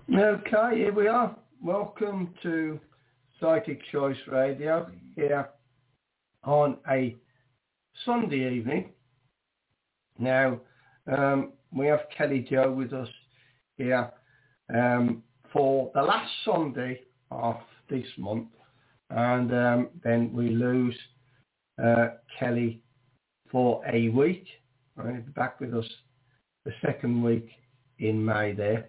Okay, here we are. Welcome to Psychic Choice Radio here on a Sunday evening. Now, we have Kelly Joe with us here for the last Sunday of this month, and then we lose Kelly for a week. Right, he'll be back with us the second week in May there.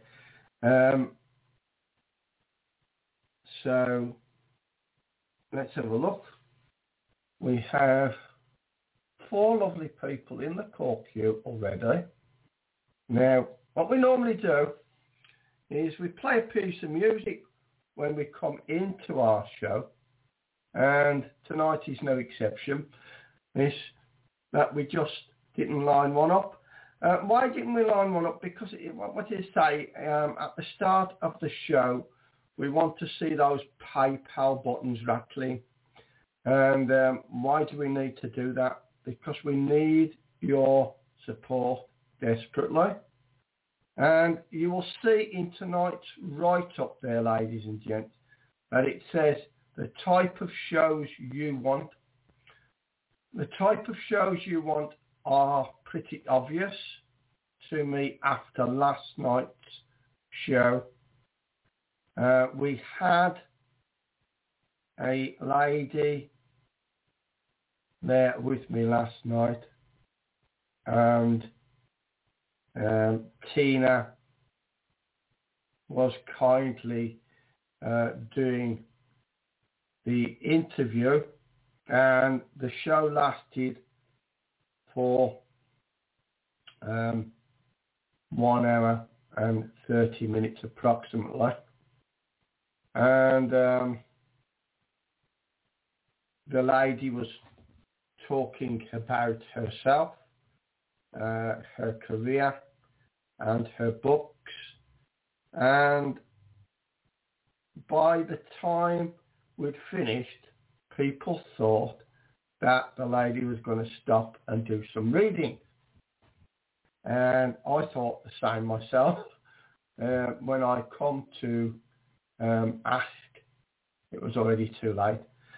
So let's have a look. We have 4 lovely people in the call queue already. Now, what we normally do is we play a piece of music when we come into our show, and tonight is no exception. It's that we just didn't line one up. Why didn't we line one up? Because what did it say at the start of the show? We want to see those PayPal buttons rattling. And why do we need to do that? Because we need your support desperately. And you will see in tonight's write-up there, ladies and gents, that it says the type of shows you want. The type of shows you want are pretty obvious to me after last night's show. We had a lady there with me last night, and Tina was kindly doing the interview, and the show lasted for 1 hour and 30 minutes approximately. And the lady was talking about herself, her career and her books. And by the time we'd finished, people thought that the lady was going to stop and do some reading. And I thought the same myself. When I come to ask, it was already too late.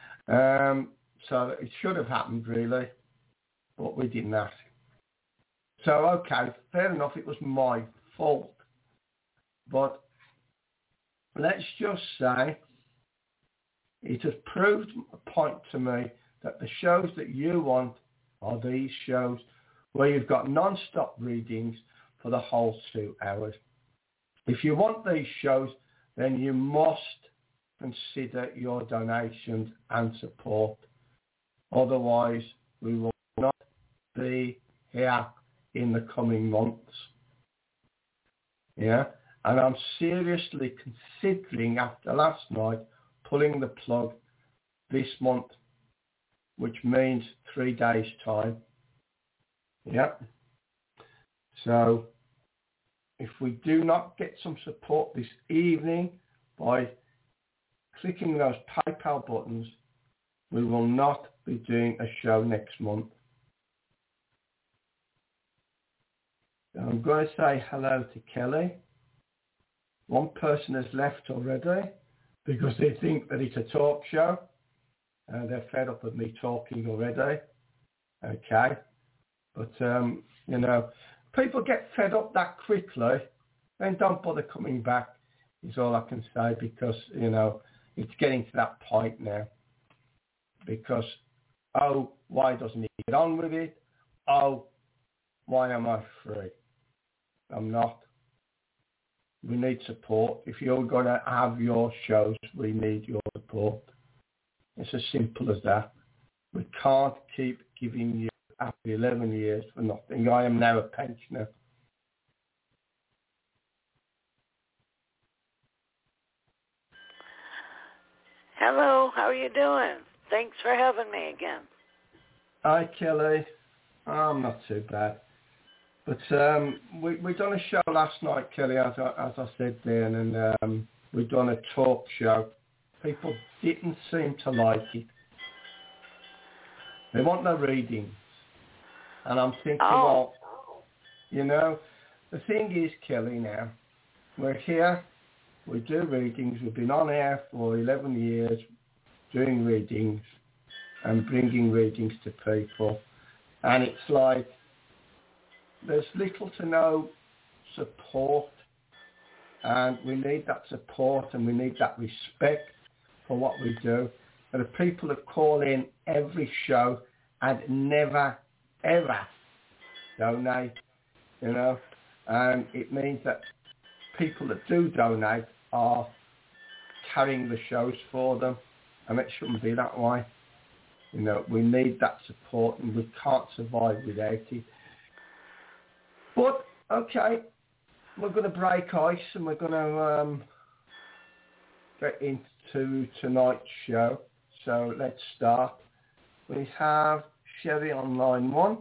So it should have happened really, but we didn't ask. So okay, fair enough, it was my fault. But let's just say it has proved a point to me that the shows that you want are these shows where you've got non-stop readings for the whole 2 hours. If you want these shows, then you must consider your donations and support. Otherwise, we will not be here in the coming months. Yeah, and I'm seriously considering, after last night, pulling the plug this month, which means 3 days' time. Yeah. So if we do not get some support this evening by clicking those PayPal buttons, we will not be doing a show next month. I'm going to say hello to Kelly. One person has left already because they think that it's a talk show. They're fed up of me talking already. Okay. But, you know, people get fed up that quickly, then don't bother coming back, is all I can say, because, you know, it's getting to that point now. Because, oh, why doesn't he get on with it? Oh, why am I free? I'm not. We need support. If you're going to have your shows, we need your support. It's as simple as that. We can't keep giving you after 11 years for nothing. I am now a pensioner. Hello, how are you doing? Thanks for having me again. Hi, Kelly. I'm not too bad. But we done a show last night, Kelly, as I said there, and we done a talk show. People didn't seem to like it. They want no readings. And I'm thinking, well, you know, the thing is, Kelly, now, we're here We do readings. We've been on air for 11 years doing readings and bringing readings to people. And it's like there's little to no support, and we need that support and we need that respect for what we do. There are people that call in every show and never, ever donate, and it means that people that do donate are carrying the shows for them, and it shouldn't be that way. We need that support, and we can't survive without it. But, okay, we're going to break ice, and we're going to get into tonight's show. So let's start. We have Sherry on line 1.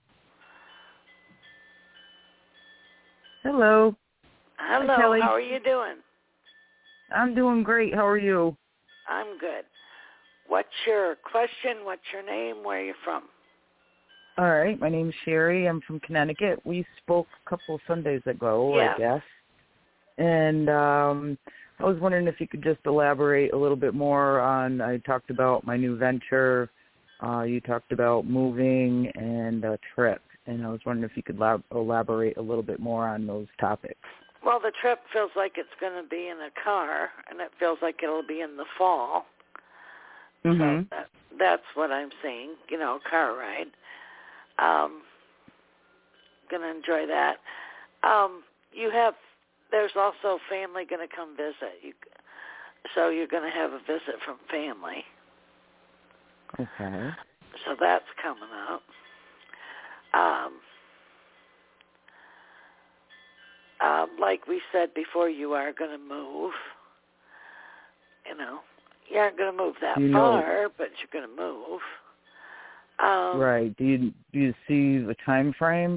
Hello. Hello. Hi, Kelly. How are you doing? I'm doing great. How are you? I'm good. What's your question? What's your name? Where are you from? All right. My name's Sherry. I'm from Connecticut. We spoke a couple of Sundays ago, Yeah. I guess. And I was wondering if you could just elaborate a little bit more on, I talked about my new venture. You talked about moving and a trip. And I was wondering if you could elaborate a little bit more on those topics. Well, the trip feels like it's going to be in a car, and it feels like it'll be in the fall. Mm-hmm. So that's what I'm seeing, a car ride. Going to enjoy that. There's also family going to come visit. So you're going to have a visit from family. Okay. So that's coming up. Like we said before, you are going to move. You aren't going to move that far, but you're going to move. Right. Do you see the time frame?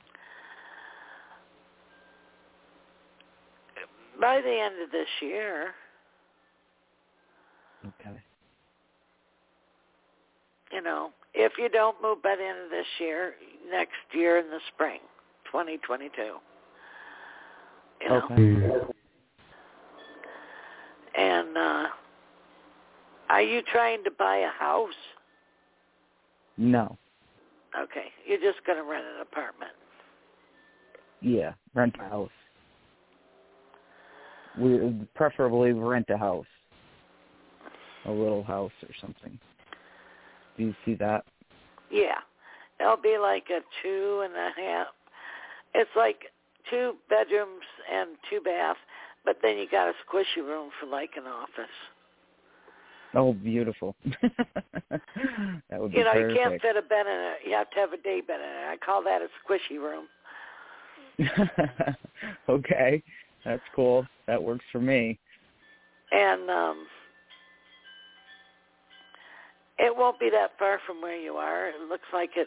By the end of this year. Okay. If you don't move by the end of this year, next year in the spring, 2022. Okay. And are you trying to buy a house? No. Okay. You're just going to rent an apartment. Yeah, rent a house. We preferably rent a house. A little house or something. Do you see that? Yeah. It'll be like a 2.5. It's like 2 bedrooms and 2 baths, but then you got a squishy room for like an office. Oh, beautiful. That would be perfect. You can't fit a bed in it. You have to have a day bed in it. I call that a squishy room. Okay. That's cool. That works for me. And it won't be that far from where you are. It looks like it's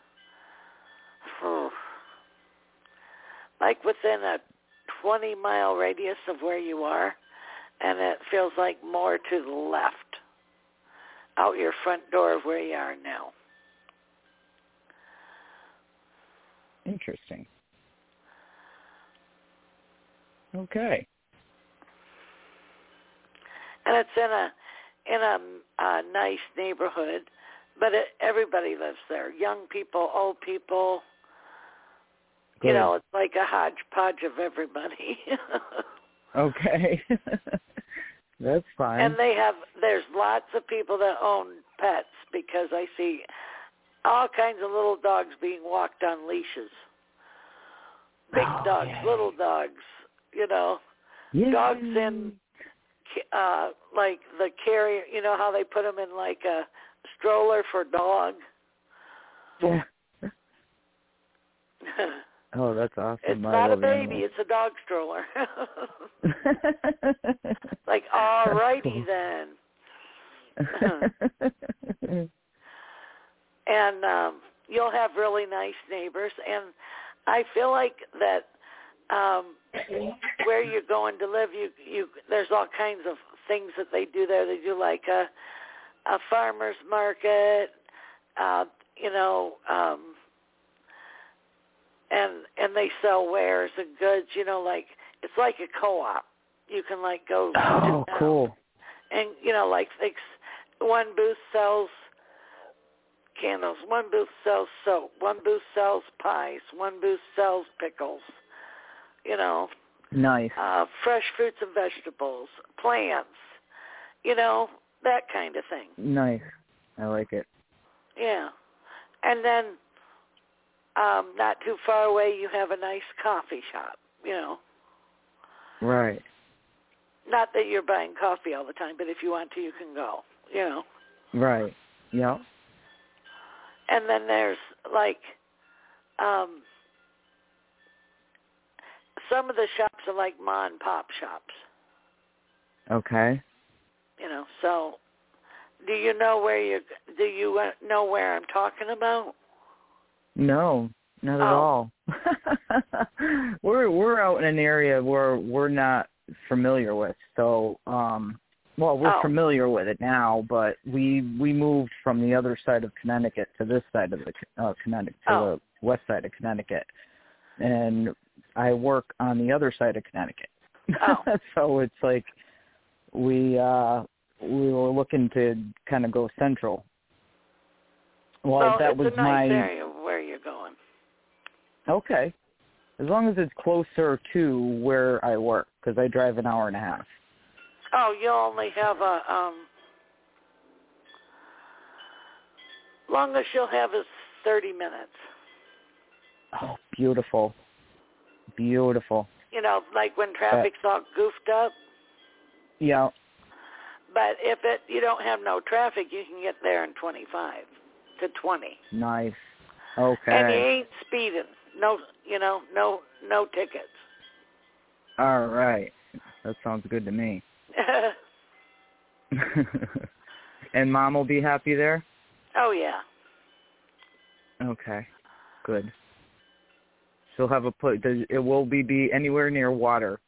like within a 20-mile radius of where you are, and it feels like more to the left, out your front door of where you are now. Interesting. Okay. And it's in a nice neighborhood, but everybody lives there. Young people, old people. Good. It's like a hodgepodge of everybody. Okay. That's fine. And there's lots of people that own pets because I see all kinds of little dogs being walked on leashes. Big dogs, yeah. little dogs, Yeah. dogs in like the carrier, how they put them in like a stroller for dog. Yeah. Oh, that's awesome. It's not a baby, it's a dog stroller. Like, all righty then. And you'll have really nice neighbors. And I feel like that where you're going to live, there's all kinds of things that they do there. They do like a farmer's market, and they sell wares and goods, like it's like a co-op. You can like go. Oh, cool. And like one booth sells candles, one booth sells soap, one booth sells pies, one booth sells pickles. Nice. Fresh fruits and vegetables, plants. That kind of thing. Nice. I like it. Yeah. And then not too far away you have a nice coffee shop, Right. Not that you're buying coffee all the time, but if you want to, you can go, Right. Yeah. And then there's like some of the shops are like mom and pop shops. Okay. So do you know where I'm talking about? No, not at all. We're out in an area where we're not familiar with. So, we're familiar with it now, but we moved from the other side of Connecticut to this side of the Connecticut, to the west side of Connecticut, and I work on the other side of Connecticut. So it's like we were looking to kind of go central. Well, that was it's a nice area where you're going. Okay. As long as it's closer to where I work, because I drive an hour and a half. Oh, you only have longest you'll have is 30 minutes. Oh, beautiful. Beautiful. Like when traffic's all goofed up. Yeah. But if you don't have no traffic, you can get there in 25 to 20. Nice. Okay. And you ain't speeding. No, no tickets. All right. That sounds good to me. And Mom will be happy there? Oh, yeah. Okay. Good. She'll have a place. It will be anywhere near water?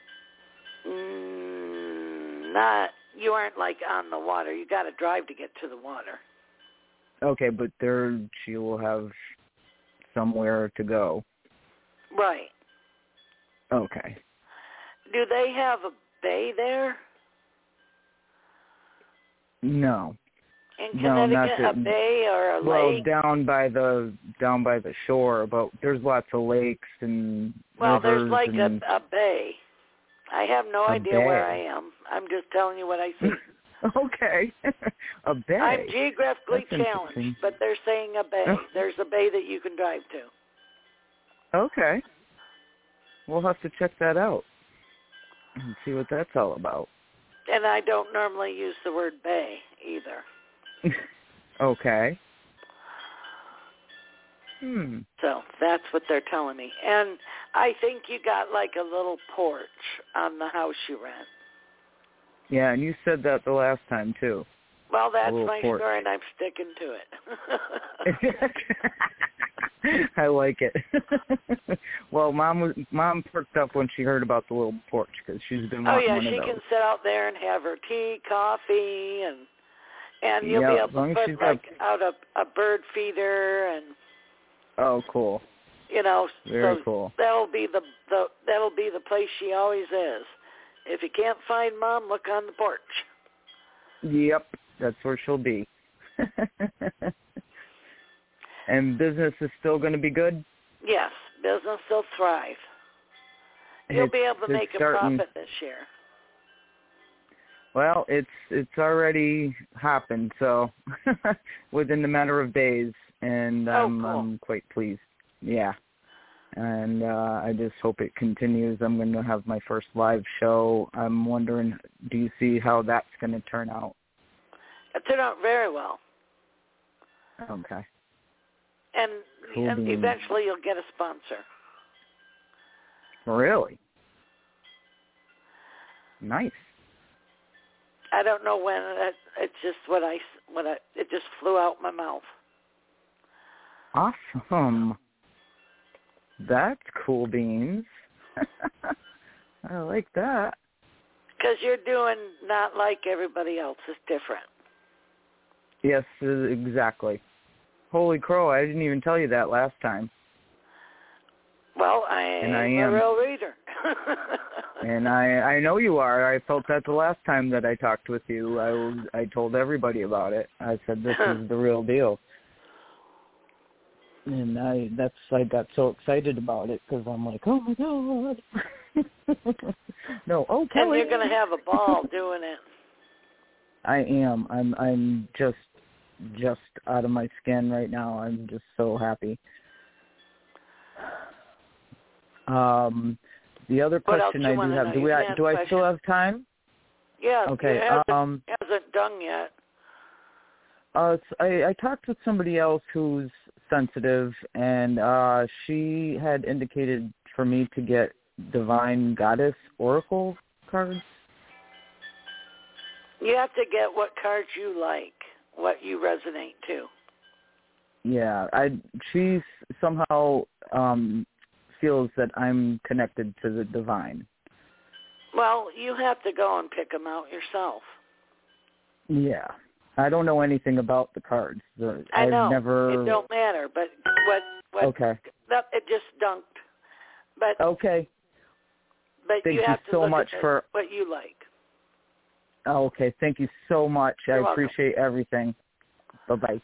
You aren't like on the water. You got to drive to get to the water. Okay, but there she will have somewhere to go. Right. Okay. Do they have a bay there? No. In Connecticut, a bay or a lake? Well, down by the shore, but there's lots of lakes and rivers. There's like a bay. I have no idea where I am. I'm just telling you what I see. Okay. A bay. I'm geographically challenged, but they're saying a bay. There's a bay that you can drive to. Okay. We'll have to check that out and see what that's all about. And I don't normally use the word bay either. Okay. So that's what they're telling me. And I think you got like a little porch on the house you rent. Yeah, and you said that the last time, too. Well, that's my story, and I'm sticking to it. I like it. Well, Mom perked up when she heard about the little porch because she's been wanting one of those. Oh, yeah, she can sit out there and have her tea, coffee, and you'll be able to put, like, out a bird feeder and... Oh, cool. Very cool. That'll be the place she always is. If you can't find Mom, look on the porch. Yep, that's where she'll be. And business is still going to be good? Yes, business will thrive. You'll be able to make a profit this year. Well, it's already happened, so within the matter of days, and cool. I'm quite pleased. Yeah. And I just hope it continues. I'm going to have my first live show. I'm wondering, do you see how that's going to turn out? It turned out very well. Okay. And eventually you'll get a sponsor. Really? Nice. I don't know when. It's just it just flew out my mouth. Awesome. That's cool beans. I like that. Because you're doing not like everybody else. It's different. Yes, exactly. Holy crow, I didn't even tell you that last time. Well, I am a real reader. And I know you are. I felt that the last time that I talked with you. I told everybody about it. I said this is the real deal. And I got so excited about it because I'm like, oh my God. No, okay. And you're going to have a ball doing it. I am. I'm just out of my skin right now. I'm just so happy. The other question I do have, do I still have time? Yeah. Okay. It hasn't done yet. I talked with somebody else who's sensitive, and she had indicated for me to get Divine Goddess Oracle cards. You have to get what cards you like, what you resonate to. Yeah, she somehow feels that I'm connected to the divine. Well, you have to go and pick them out yourself. Yeah. I don't know anything about the cards. I know. Never... It don't matter, but what okay. It just dunked. But okay. But Thank you have to so look much at for what you like. Oh, okay. Thank you so much. You're I appreciate everything. Bye-bye.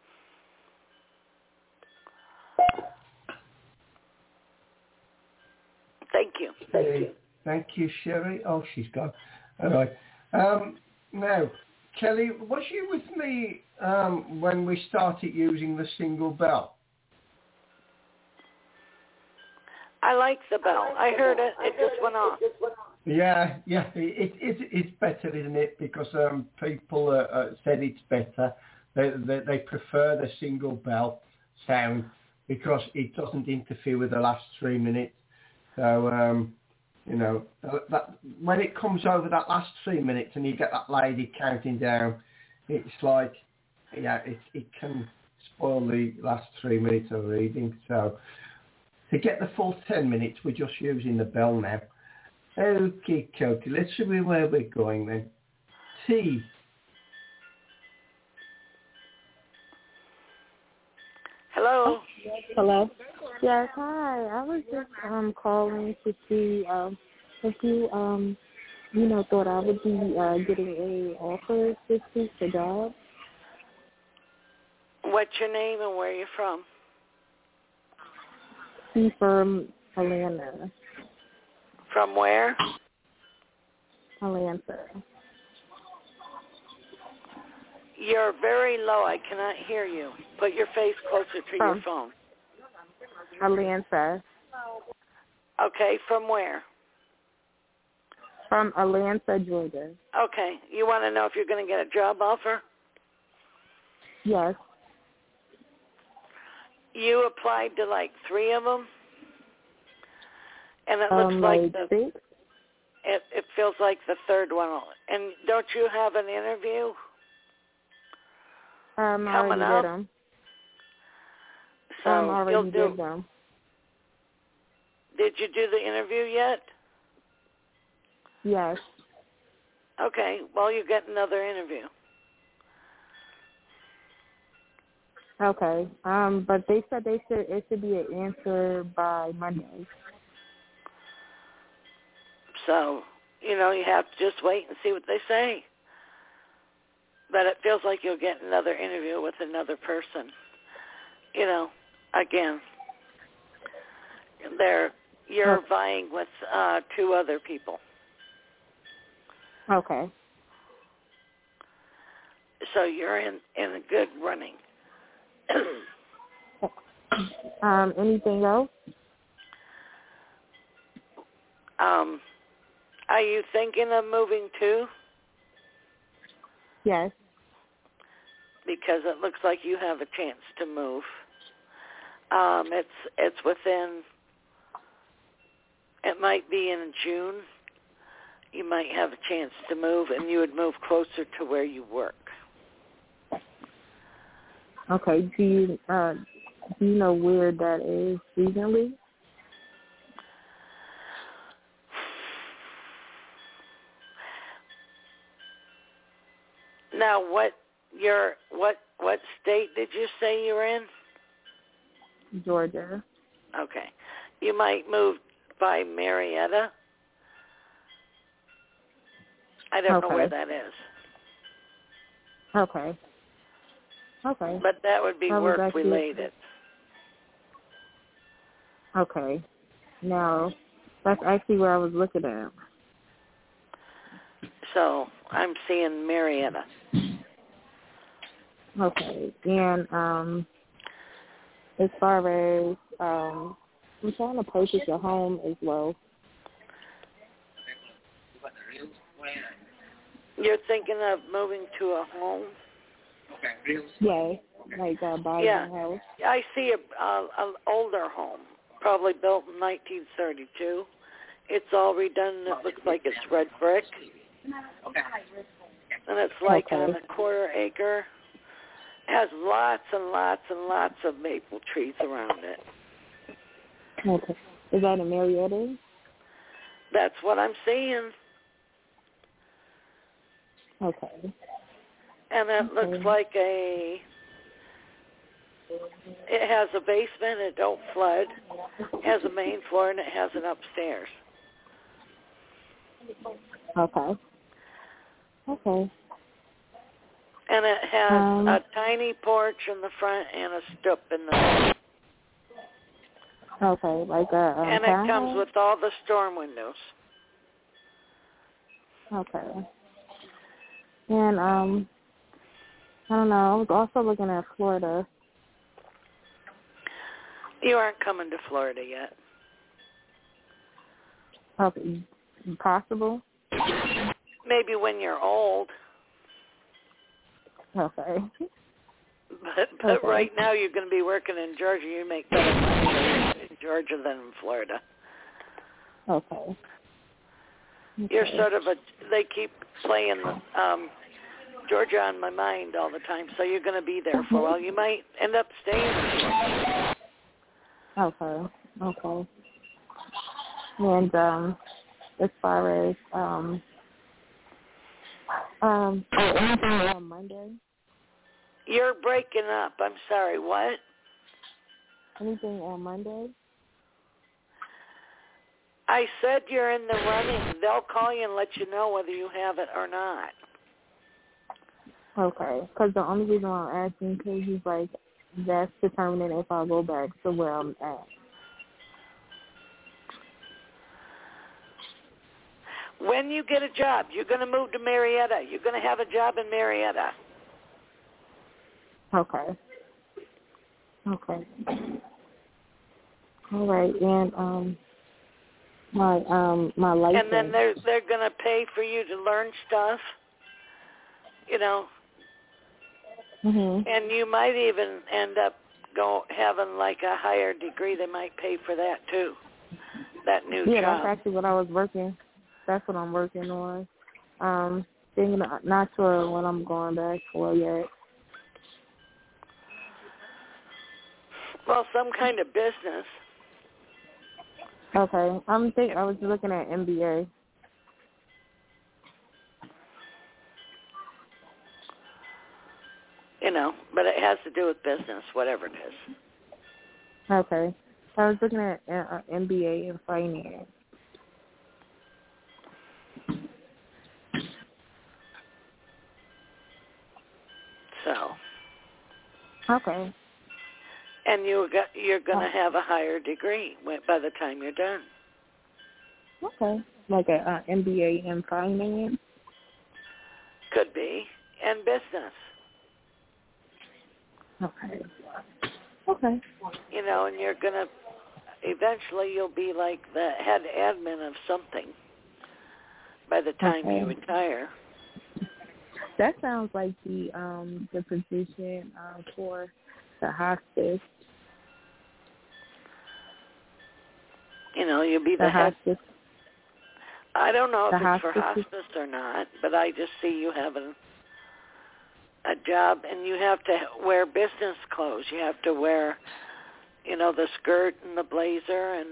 Thank you. Thank you, Sherry. Oh, she's gone. All right. Now, Kelly, was you with me when we started using the single bell? I like the bell. I heard it. It just went off. Yeah. It's better, isn't it? Because people said it's better. They prefer the single bell sound because it doesn't interfere with the last 3 minutes. So, that when it comes over that last 3 minutes and you get that lady counting down, it's like, it can spoil the last 3 minutes of reading. So to get the full 10 minutes, we're just using the bell now. Okay, let's see where we're going then. T. Hello. Hello. Yes, hi. I was just calling to see if you thought I would be getting a offer this week for job. What's your name and where are you from? I'm from Atlanta. From where? Atlanta. You're very low. I cannot hear you. Put your face closer to your phone. Atlanta. Okay, from where? From Atlanta, Georgia. Okay. You want to know if you're going to get a job offer? Yes. You applied to like 3 of them? And it looks like it feels like the third one. And don't you have an interview coming up? Did them. So already did them. Did you do the interview yet? Yes. Okay. Well, you get another interview. Okay. But they said it should be an answer by Monday. So, you have to just wait and see what they say. But it feels like you'll get another interview with another person. Again, you're vying with 2 other people. Okay. So you're in a good running. Anything else? Are you thinking of moving too? Yes. Because it looks like you have a chance to move. It's within. It might be in June. You might have a chance to move, and you would move closer to where you work. Okay. Do you know where that is regionally? Now, what state did you say you're in? Georgia. Okay. You might move by Marietta. I don't know where that is. Okay. But that would be work-related. Okay. Now, that's actually where I was looking at. So I'm seeing Marietta. Okay. And as far as I'm trying to purchase a home as well. You're thinking of moving to a home? Yes, like buying a house. I see an older home, probably built in 1932. It's all redone. It looks like it's red brick. And it's like on a quarter acre. It has lots and lots and lots of maple trees around it. Okay. Is that in Marietta? That's what I'm seeing. Okay. And it looks like it has a basement, it don't flood. It has a main floor, and it has an upstairs. Okay. And it has a tiny porch in the front and a stoop in the back. Okay, like a and it comes with all the storm windows. Okay. And I don't know, I was also looking at Florida. You aren't coming to Florida yet. Okay. Possible? Maybe when you're old. Okay. But right now you're going to be working in Georgia. You make better money in Georgia than in Florida. Okay. You're sort of they keep playing Georgia on my mind all the time, so you're going to be there for a while. You might end up staying. Okay. And as far as anything on Monday? You're breaking up. I'm sorry. What? Anything on Monday? I said you're in the running. They'll call you and let you know whether you have it or not. Okay. Because the only reason why I'm asking because he's like, that's determining if I'll go back to where I'm at. When you get a job, you're going to move to Marietta. You're going to have a job in Marietta. Okay. All right. And my license. And then they're going to pay for you to learn stuff. You know. Mhm. And you might even end up having like a higher degree. They might pay for that too. That new job. Yeah, that's actually what I was working. That's what I'm working on. Thinking, not sure what I'm going back for yet. Well, some kind of business. Okay, I was looking at MBA. You know, but it has to do with business, whatever it is. Okay, I was looking at MBA in finance. So. Okay. And you're going to have a higher degree by the time you're done. Okay. Like a MBA in finance? Could be. And business. Okay. You know, and you're going to, eventually you'll be like the head admin of something by the time you retire. That sounds like the position for the hospice. You know, you'll be the head. Hospice. I don't know if it's hospice. for hospice or not, but I just see you having a job, and you have to wear business clothes. You have to wear, you know, the skirt and the blazer, and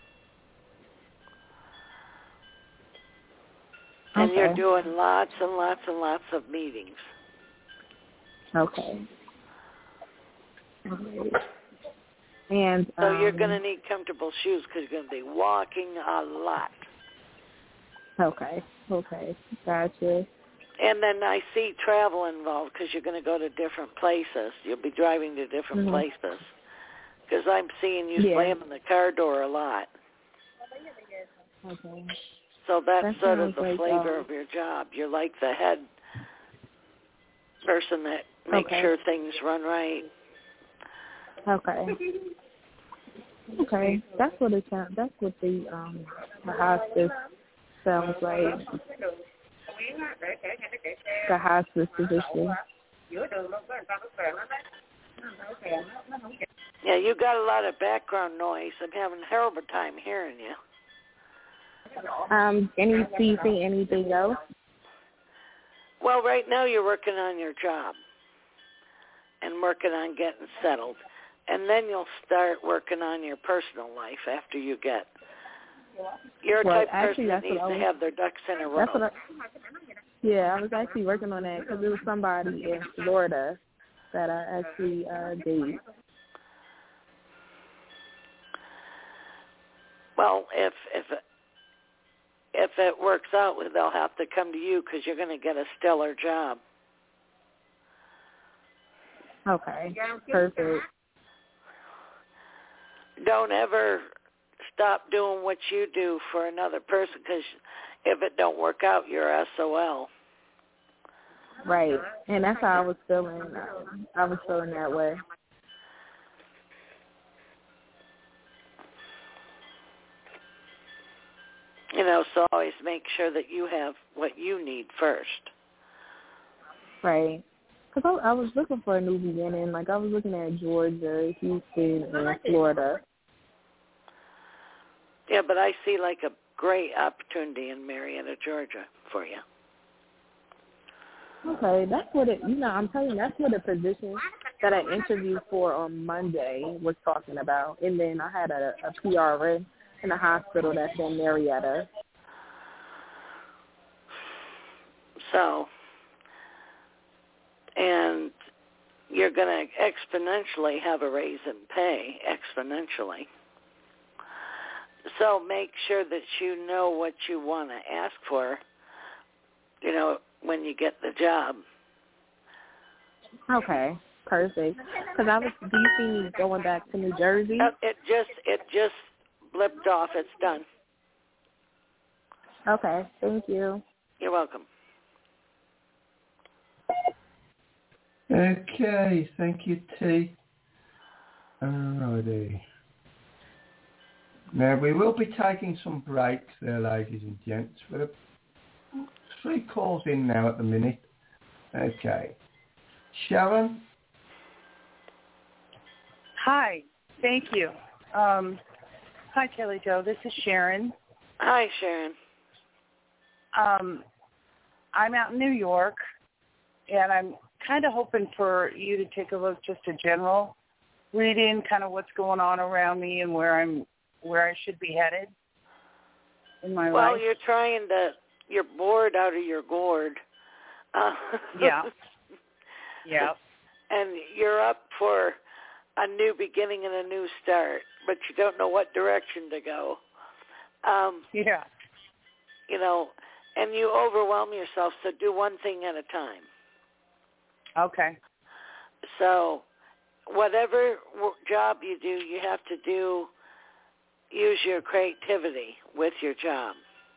you're doing lots and lots and lots of meetings. Okay. And so you're going to need comfortable shoes because you're going to be walking a lot. Okay, gotcha. And then I see travel involved because you're going to go to different places. You'll be driving to different places. Because I'm seeing you slamming the car door a lot. Okay. So that's sort of the like, flavor of your job. You're like the head person that makes sure things run right. Okay. Okay. That's what it sounds. That's what the hospice sounds like. The hospice position. Yeah, you got a lot of background noise. I'm having a horrible time hearing you. Do you see anything else? Well, right now you're working on your job and working on getting settled. And then you'll start working on your personal life after you get. You're a type of person that needs to have their ducks in a row. I was actually working on that because there was somebody in Florida that I actually dated. Well, if it works out, they'll have to come to you because you're going to get a stellar job. Okay, perfect. Don't ever stop doing what you do for another person because if it don't work out, you're SOL. Right, and that's how I was feeling. I was feeling that way. So always make sure that you have what you need first. Right. Because I was looking for a new beginning. Like, I was looking at Georgia, Houston, and Florida. Yeah, but I see like a great opportunity in Marietta, Georgia for you. Okay, that's what I'm telling you, that's what the position that I interviewed for on Monday was talking about. And then I had a PRN in a hospital that's in Marietta. So, and you're going to exponentially have a raise in pay, exponentially. So make sure that you know what you want to ask for, when you get the job. Okay, perfect. Because do you see me going back to New Jersey? It just blipped off. It's done. Okay, thank you. You're welcome. Okay, thank you, T. Alrighty. Now, we will be taking some breaks there, ladies and gents. We're 3 calls in now at the minute. Okay. Sharon? Hi, thank you. Hi, Kelly Jo. This is Sharon. Hi, Sharon. I'm out in New York, and I'm kind of hoping for you to take a look, just a general reading, kind of what's going on around me and where I should be headed in my life. Well, you're bored out of your gourd. Yeah. Yeah. And you're up for a new beginning and a new start, but you don't know what direction to go. Yeah. And you overwhelm yourself, so do one thing at a time. Okay. So whatever job you do, you have to use your creativity with your job.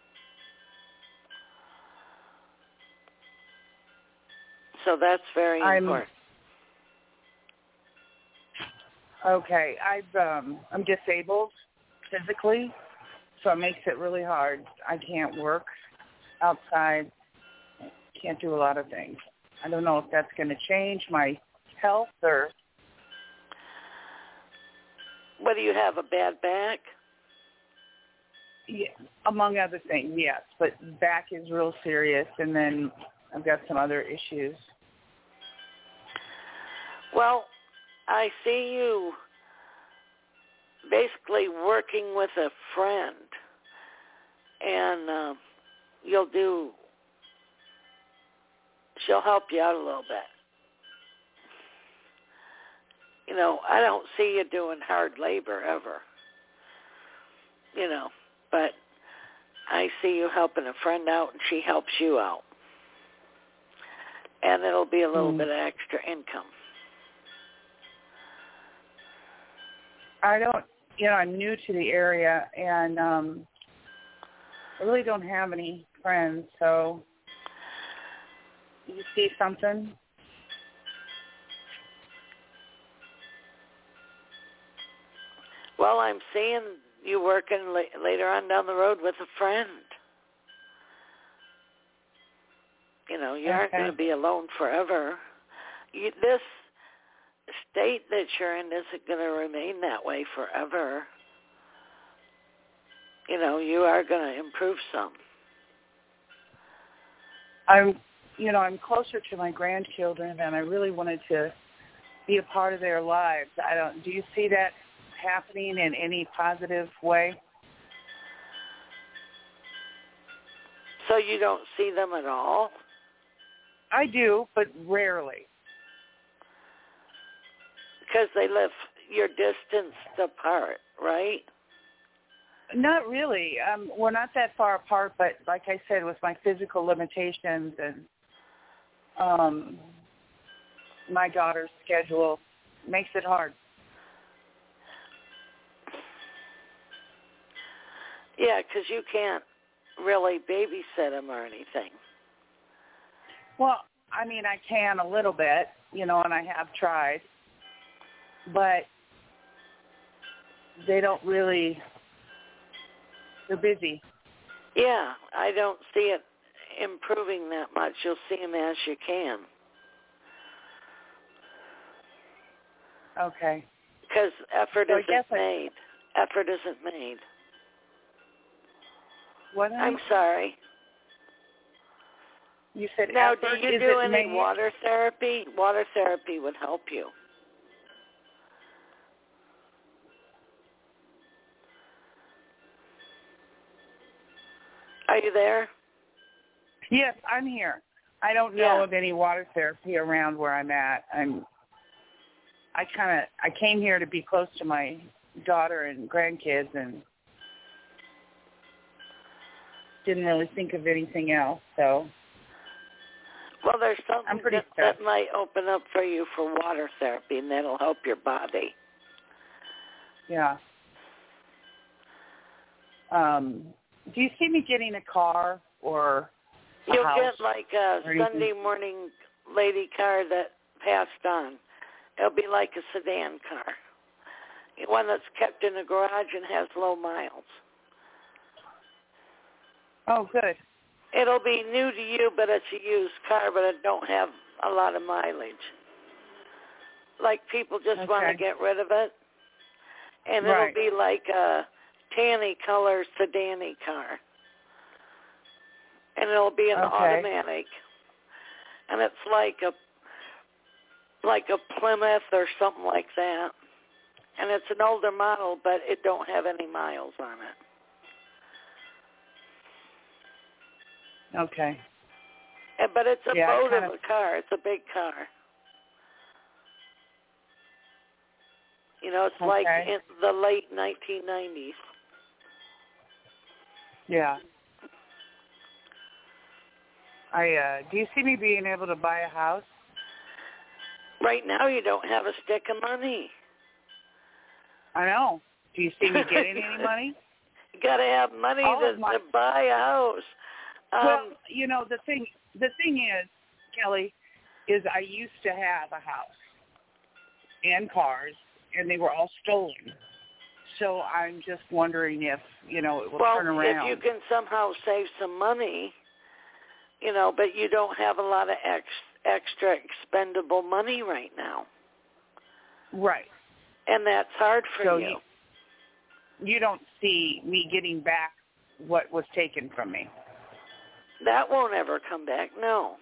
So that's very important. Okay. I'm disabled physically, so it makes it really hard. I can't work outside. Can't do a lot of things. I don't know if that's going to change my health or... What do you have, a bad back? Yeah, among other things, yes. But back is real serious, and then I've got some other issues. Well, I see you basically working with a friend, and she'll help you out a little bit. You know, I don't see you doing hard labor ever. You know, but I see you helping a friend out and she helps you out. And it'll be a little bit of extra income. I don't, you know, I'm new to the area, and I really don't have any friends, so you see something? Well, I'm seeing you working later on down the road with a friend. You know, you aren't going to be alone forever. This state that you're in isn't going to remain that way forever. You know, you are going to improve some. I'm closer to my grandchildren, and I really wanted to be a part of their lives. Do you see that happening in any positive way? So you don't see them at all? I do, but rarely. Because they live your distance apart, right? Not really. We're not that far apart, but like I said, with my physical limitations and my daughter's schedule makes it hard. Yeah, because you can't really babysit them or anything. Well, I mean, I can a little bit, you know, and I have tried, but they don't really, they're busy. Yeah, I don't see it improving that much. You'll see them as you can. Okay. Because effort isn't made. Effort isn't made. What? I'm sorry. You said now, effort, do you do any water therapy? Water therapy would help you. Are you there? Yes, I'm here. I don't know of any water therapy around where I'm at. I came here to be close to my daughter and grandkids, and didn't really think of anything else. So, well, there's something that might open up for you for water therapy, and that'll help your body. Yeah. Do you see me getting a car or a You'll house? get like a Sunday morning lady car that passed on. It'll be like a sedan car, one that's kept in a garage and has low miles. Oh, good. It'll be new to you, but it's a used car, but it don't have a lot of mileage. Like people just want to get rid of it. And it'll be like a tanny color sedan-y car. And it'll be an automatic. And it's like a Plymouth or something like that. And it's an older model, but it don't have any miles on it. Okay. But it's a boat of a car. It's a big car. You know, it's like in the late 1990s. Yeah. Do you see me being able to buy a house? Right now, you don't have a stick of money. I know. Do you see me getting any money? You got to have money to buy a house. Well, you know, the thing is, Kelly, is I used to have a house and cars, and they were all stolen. So I'm just wondering if, you know, it will turn around. Well, if you can somehow save some money, you know, but you don't have a lot of extra expendable money right now. Right. And that's hard for you. You don't see me getting back what was taken from me. That won't ever come back, no.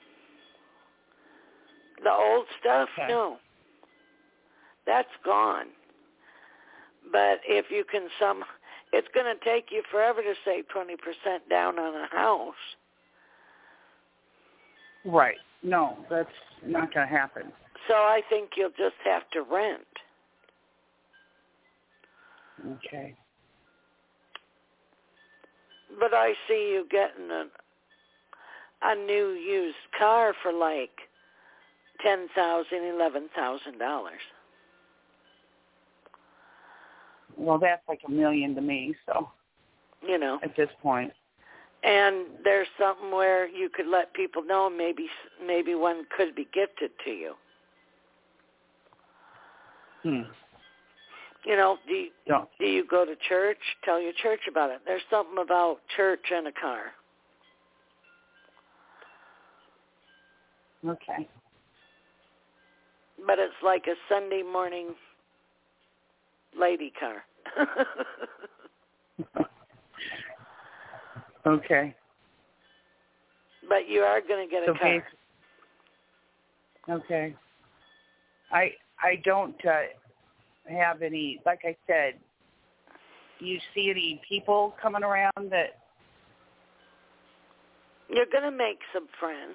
The old stuff, no. That's gone. But if you can it's going to take you forever to save 20% down on a house. Right. No, that's not going to happen. So I think you'll just have to rent. Okay. But I see you getting a new used car for like $10,000, $11,000. Well, that's like $1 million to me, so, you know, at this point. And there's something where you could let people know maybe one could be gifted to you. You know, do you go to church? Tell your church about it. There's something about church and a car. Okay. But it's like a Sunday morning lady car. Okay. But you are going to get a car. Okay. I don't have any, like I said, you see any people coming around that... You're going to make some friends.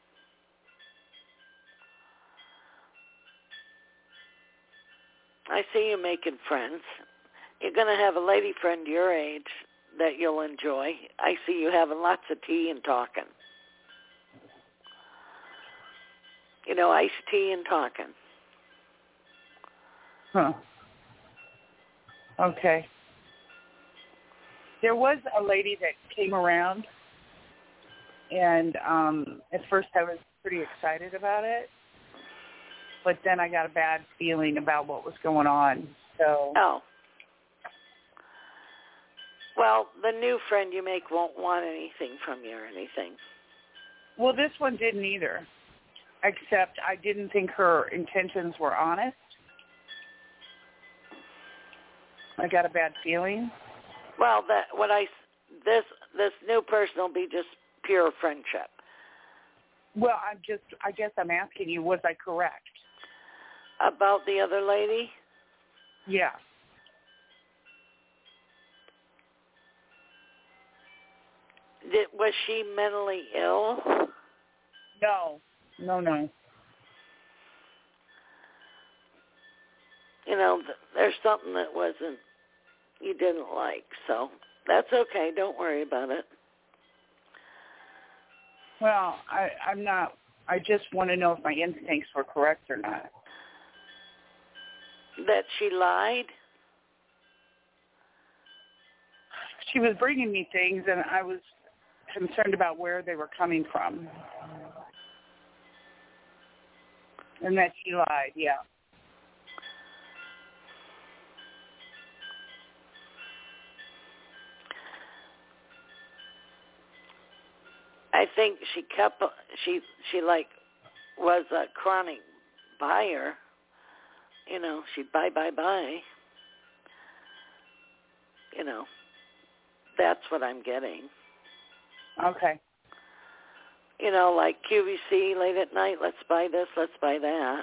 I see you making friends. You're going to have a lady friend your age that you'll enjoy. I see you having lots of tea and talking. You know, iced tea and talking. Huh. Okay. There was a lady that came around, and at first I was pretty excited about it, but then I got a bad feeling about what was going on. So. Oh. Well, the new friend you make won't want anything from you or anything. Well, this one didn't either, except I didn't think her intentions were honest. I got a bad feeling. Well, this new person will be just pure friendship. Well, I guess I'm asking you, was I correct? About the other lady? Yeah. Was she mentally ill? No. You know, there's something that you didn't like, so that's okay. Don't worry about it. Well, I'm not. I just want to know if my instincts were correct or not. That she lied? She was bringing me things, and I was concerned about where they were coming from. And that she lied, yeah. I think she was a chronic buyer. You know, she'd buy. You know, that's what I'm getting. Okay. You know, like QVC late at night, let's buy this, let's buy that.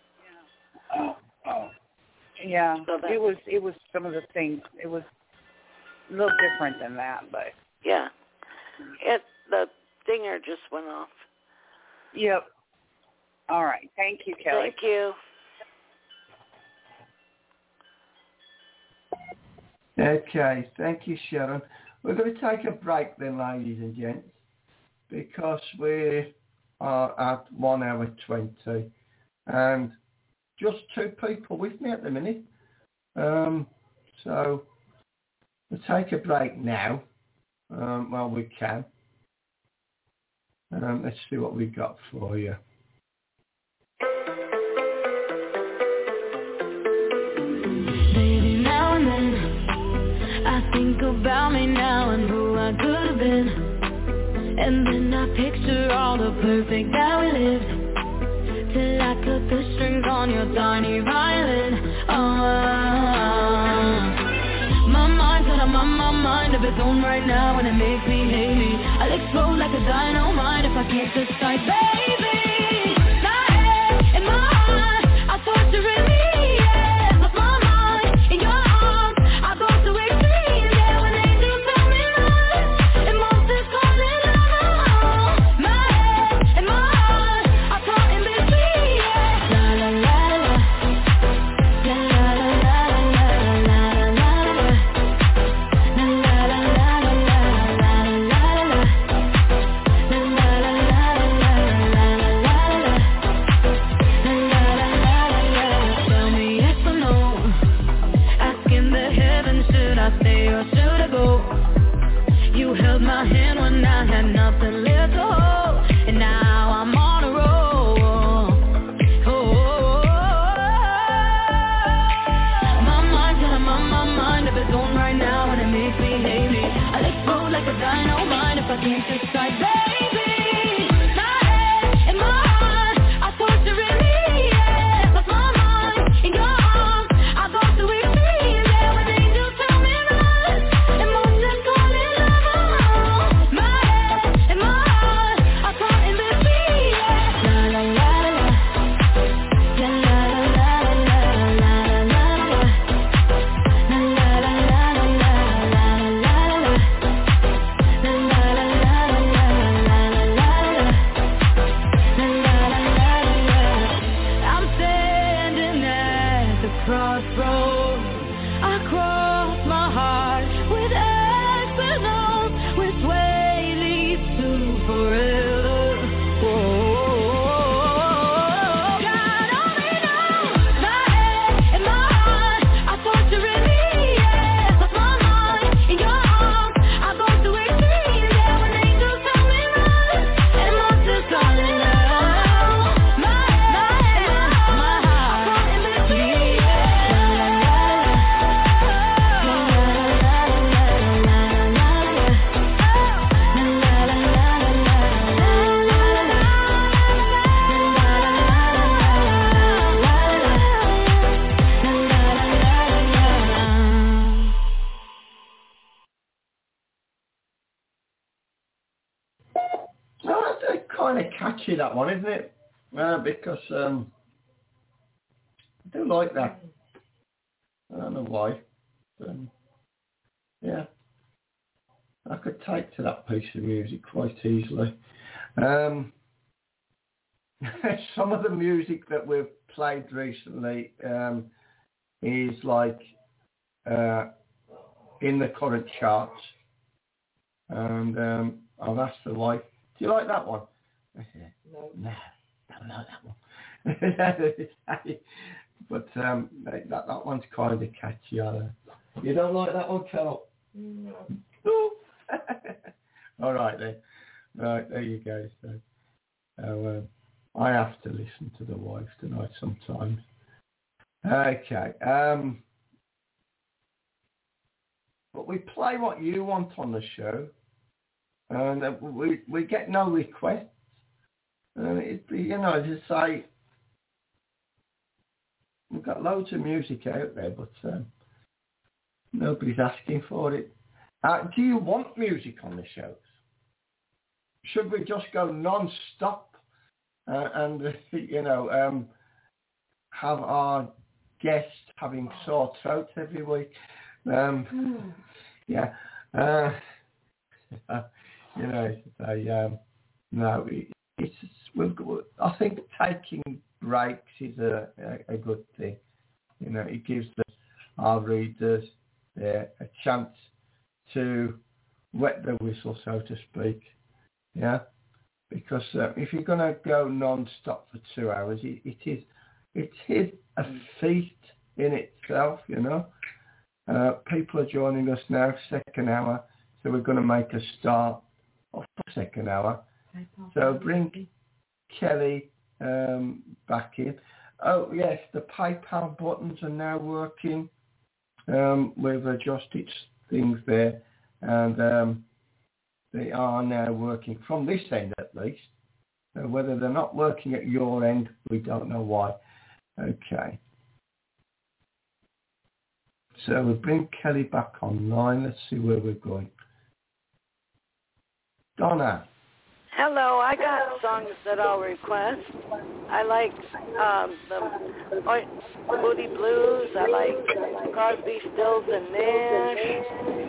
Oh. Yeah, so it was some of the things. It was a little different than that, but... Yeah. The dinger just went off. Yep. All right. Thank you, Kelly. Thank you. Okay, thank you, Sharon. We're going to take a break then, ladies and gents, because we are at 1 hour 20 and just 2 people with me at the minute. So we'll take a break now while we can. Let's see what we've got for you. Baby, now and then I think about me now and who I could have been, and then I picture all the perfect that we lived, till I cut the strings on your tiny violin. My mind's out of my mind of its own right now, and it makes me hate me. I'll explode like a dynamite if I can't decide, baby. My head and my heart are torturing me. kind of catchy, that one, isn't it? Because I do like that. I don't know why. Yeah, I could take to that piece of music quite easily. Some of the music that we've played recently is like in the current charts, and I've asked the wife, "Do you like that one?" I said, "No, don't like that one." But that one's kind of catchy. You don't like that one, Carol? No. All right then. Right, there you go. So I have to listen to the wife tonight sometimes. Okay. But we play what you want on the show, and we get no requests. As I say, we've got loads of music out there, but nobody's asking for it. Do you want music on the shows? Should we just go non-stop and have our guests having sore throats every week? Yeah. No, I think taking breaks is a good thing. It gives our readers a chance to wet the whistle, so to speak. Yeah, because if you're going to go non-stop for 2 hours, it is a feat in itself. People are joining us now, second hour, so we're going to make a start of the second hour. So bring Kelly back in. Oh yes, the PayPal buttons are now working. We've adjusted things there, and they are now working from this end at least. So whether they're not working at your end, we don't know why. Okay. So we'll bring Kelly back online. Let's see where we're going. Donna. Hello, I got songs that I'll request. I like the Moody Blues. I like Crosby, Stills, and Nash.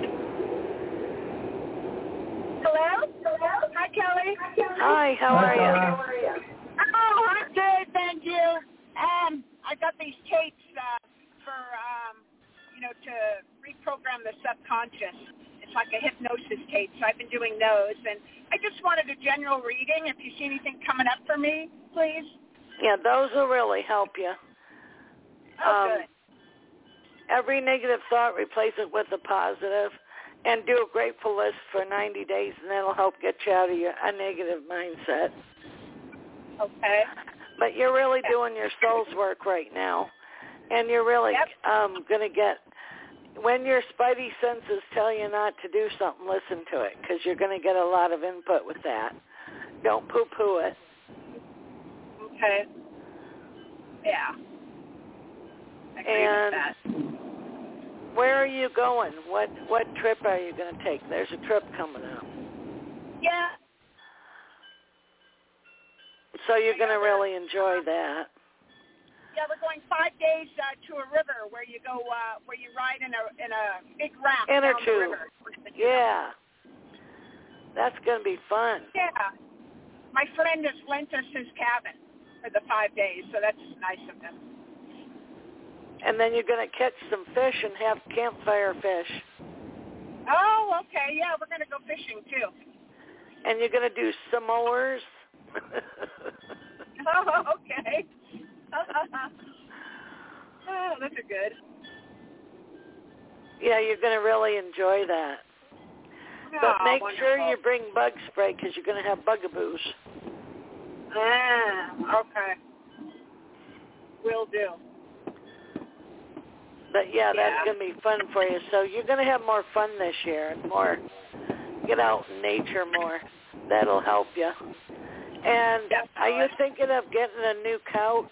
Hello? Hi, Kelly. Hi, how are you? Oh, I'm good, thank you. I got these tapes for, to reprogram the subconscious. It's like a hypnosis tape, so I've been doing those. And I just wanted a general reading. If you see anything coming up for me, please. Yeah, those will really help you. Good. Every negative thought, replace it with a positive. And do a grateful list for 90 days, and that'll help get you out of a negative mindset. Okay. But you're really doing your soul's work right now. And you're really going to get, when your spidey senses tell you not to do something, listen to it, because you're going to get a lot of input with that. Don't poo-poo it. Okay. Yeah. I agree with that. Where are you going? What trip are you going to take? There's a trip coming up. Yeah. So you're going to really enjoy that. Yeah, we're going 5 days to a river where you go, where you ride in a big raft down the river. Yeah. That's going to be fun. Yeah. My friend has lent us his cabin for the 5 days, so that's nice of him. And then you're going to catch some fish and have campfire fish. Oh, okay. Yeah, we're going to go fishing, too. And you're going to do s'mores. Oh, okay. Oh, those are good. Yeah, you're going to really enjoy that. But make sure you bring bug spray because you're going to have bugaboos. Okay. Will do. But yeah, that's going to be fun for you. So you're going to have more fun this year and more, get out in nature more. That'll help you. And are you thinking of getting a new couch?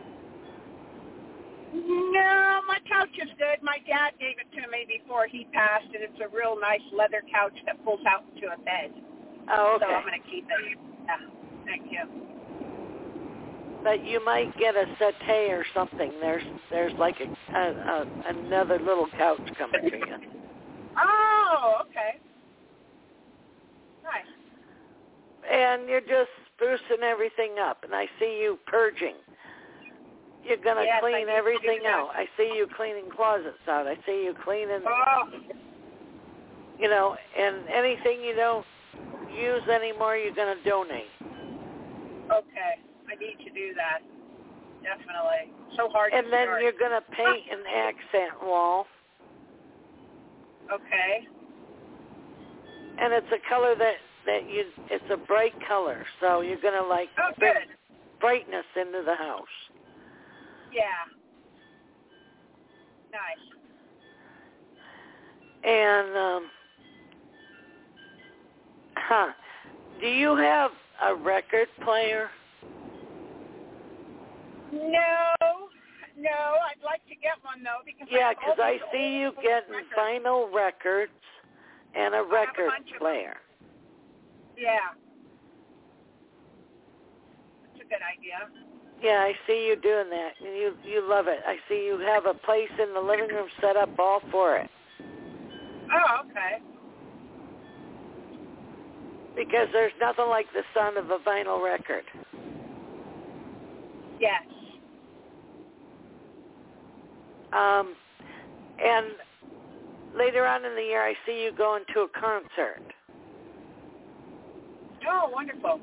No, my couch is good. My dad gave it to me before he passed, and it's a real nice leather couch that pulls out into a bed. Oh, okay. So I'm going to keep it. Yeah, thanks. But you might get a settee or something. There's like another little couch coming to you. Oh, okay. Nice. And you're just sprucing everything up. And I see you purging. You're going to clean everything out. I see you cleaning closets out. I see you cleaning, you know, and anything you don't use anymore, you're going to donate. Okay. I need to do that. Definitely. So hard and to then start. You're going to paint an accent wall. Okay. And it's a color it's a bright color. So you're going to bring brightness into the house. Yeah. Nice. And, do you have a record player? No, I'd like to get one though because I see you getting vinyl records and a record player. Yeah, that's a good idea. Yeah, I see you doing that, and you love it. I see you have a place in the living room set up all for it. Oh, okay. Because there's nothing like the sound of a vinyl record. Yes. And later on in the year, I see you going to a concert. Oh, wonderful.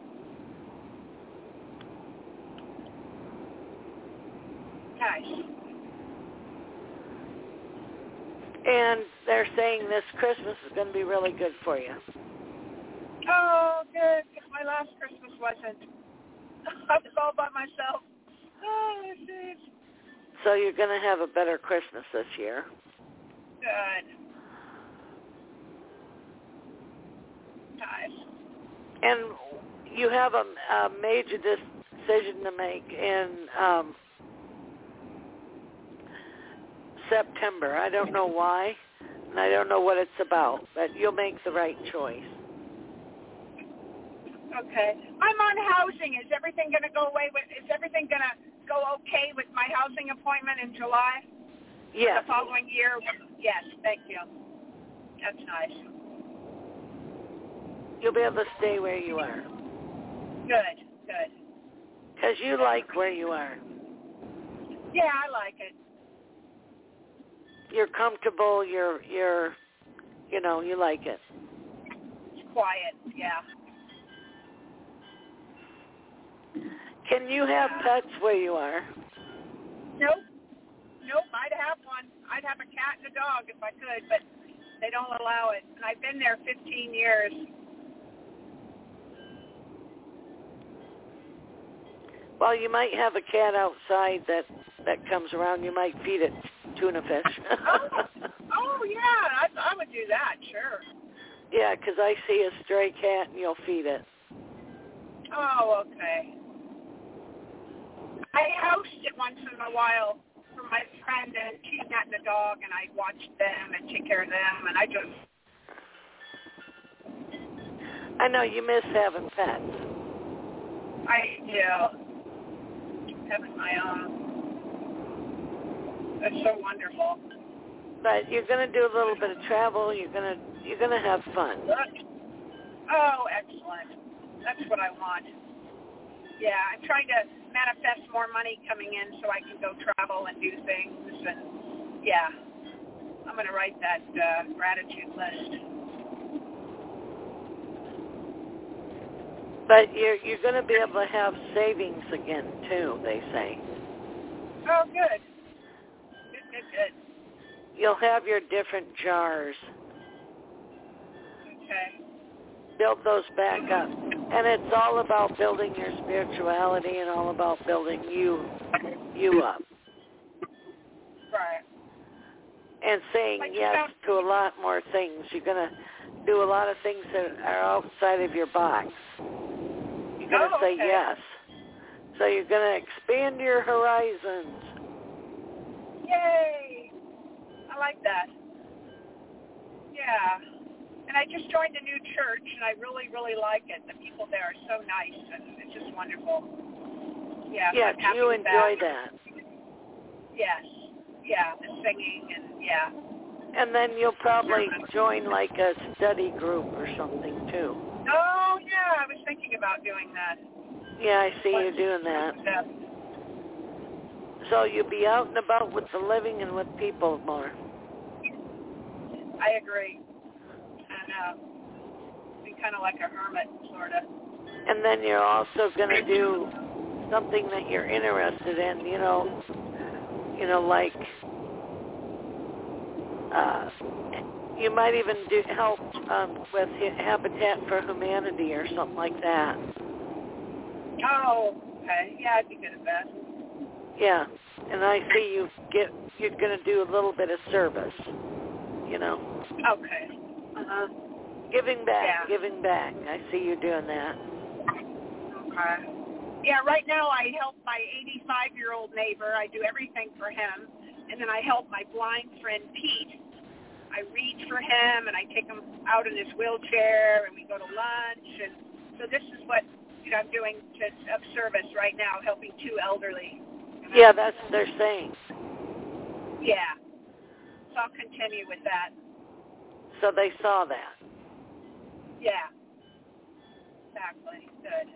Nice. And they're saying this Christmas is going to be really good for you. Oh, good, because my last Christmas wasn't. I was all by myself. Oh, shit. So you're going to have a better Christmas this year. Good. Nice. And you have a major decision to make in September. I don't know why, and I don't know what it's about, but you'll make the right choice. Okay. I'm on housing. Is everything going to go okay with my housing appointment in July? Yes. The following year? Yes, thank you. That's nice. You'll be able to stay where you are. Good. Because you like where you are. Yeah, I like it. You're comfortable, you like it. It's quiet, yeah. Can you have pets where you are? Nope, I'd have one. I'd have a cat and a dog if I could, but they don't allow it. And I've been there 15 years. Well, you might have a cat outside that comes around. You might feed it tuna fish. Oh yeah, I would do that, sure. Yeah, because I see a stray cat and you'll feed it. Oh, okay. I housed it once in a while for my friend, and she's gotten a dog, and I watch them and take care of them, and I know you miss having pets. I do. Having my own. That's so wonderful. But you're going to do a little bit of travel. You're going to have fun. Oh, excellent. That's what I want. Yeah, I'm trying to manifest more money coming in so I can go travel and do things. And yeah, I'm going to write that gratitude list. But you're going to be able to have savings again too, they say. Oh, good. Good. You'll have your different jars. Okay. Build those back up. And it's all about building your spirituality and all about building you up. Right. And saying yes to a lot more things. You're going to do a lot of things that are outside of your box. You're going to say yes. So you're going to expand your horizons. Yay! I like that. Yeah. And I just joined a new church, and I really, really like it. The people there are so nice, and it's just wonderful. Yeah. Yeah, I'm happy you with enjoy that. Yes. Yeah, the singing and yeah. And then you'll probably join like a study group or something too. Oh yeah, I was thinking about doing that. Yeah, I see you doing that. So you'll be out and about with the living and with people more. I agree. And be kind of like a hermit, sort of. And then you're also going to do something that you're interested in, like you might even help with Habitat for Humanity or something like that. Oh, okay. Yeah, I'd be good at that. Yeah, and I see you're going to do a little bit of service, Okay. Uh-huh. Giving back. I see you doing that. Okay. Yeah, right now I help my 85-year-old neighbor. I do everything for him. And then I help my blind friend Pete. I read for him, and I take him out in his wheelchair, and we go to lunch. And so this is what I'm doing of service right now, helping two elderly. Yeah, that's what they're saying. Yeah. So I'll continue with that. So they saw that. Yeah. Exactly. Good.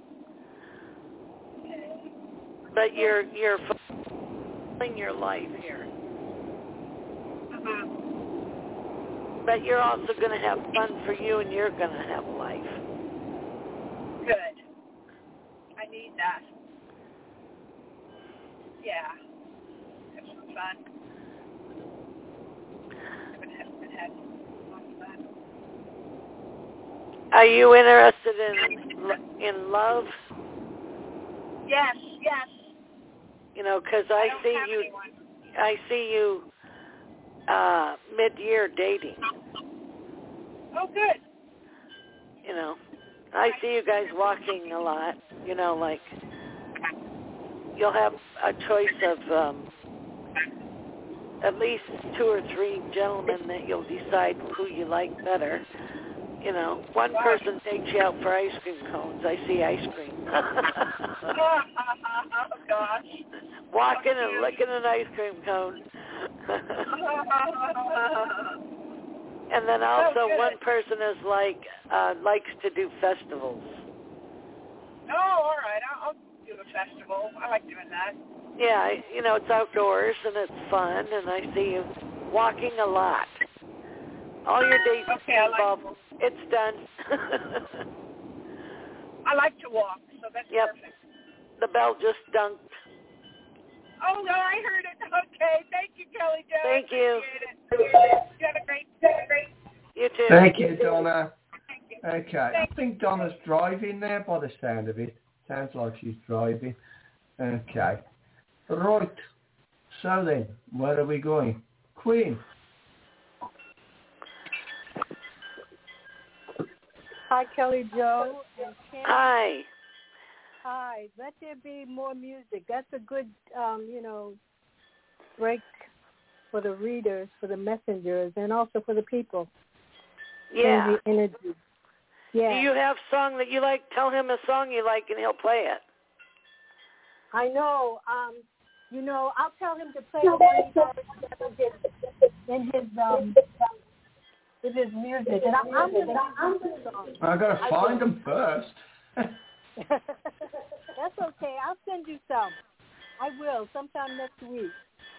Okay. But you're fulfilling your life here. Mm-hmm. But you're also going to have fun for you, and you're going to have a life. Good. I need that. Yeah. Have some fun. Haven't had lots of fun. Are you interested in love? Yes. Because I see you mid-year dating. Oh, good. I see you guys walking a lot. Like you'll have a choice of at least 2 or 3 gentlemen that you'll decide who you like better. One person takes you out for ice cream cones. I see ice cream. Oh, gosh. Walking and licking an ice cream cone. And then also one person is likes to do festivals. Oh, all right. I'll do a festival. I like doing that. Yeah, it's outdoors and it's fun, and I see you walking a lot. All your dates involve. It's done. I like to walk, so that's perfect. The bell just dunked. Oh, no, I heard it. Okay. Thank you, Kelly Jo. Thank you. You have a great day. You too. Thank you, Donna. Thank you. Okay. I think Donna's driving there by the sound of it. Sounds like she's driving. Okay. Right. So then, where are we going? Queen. Hi, Kelly Jo. And Ken. Hi. Hi. Let there be more music. That's a good, break for the readers, for the messengers, and also for the people. Yeah. And the energy. Yeah. Do you have a song that you like? Tell him a song you like, and he'll play it. I know. I'll tell him to play with his music. And I'm going to song. I've got to find them first. That's okay. I'll send you some. I will, sometime next week.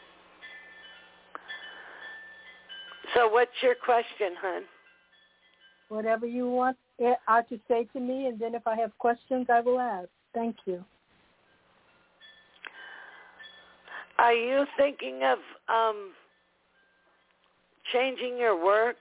So what's your question, hon? Whatever you want to say to me, and then if I have questions, I will ask. Thank you. Are you thinking of changing your work?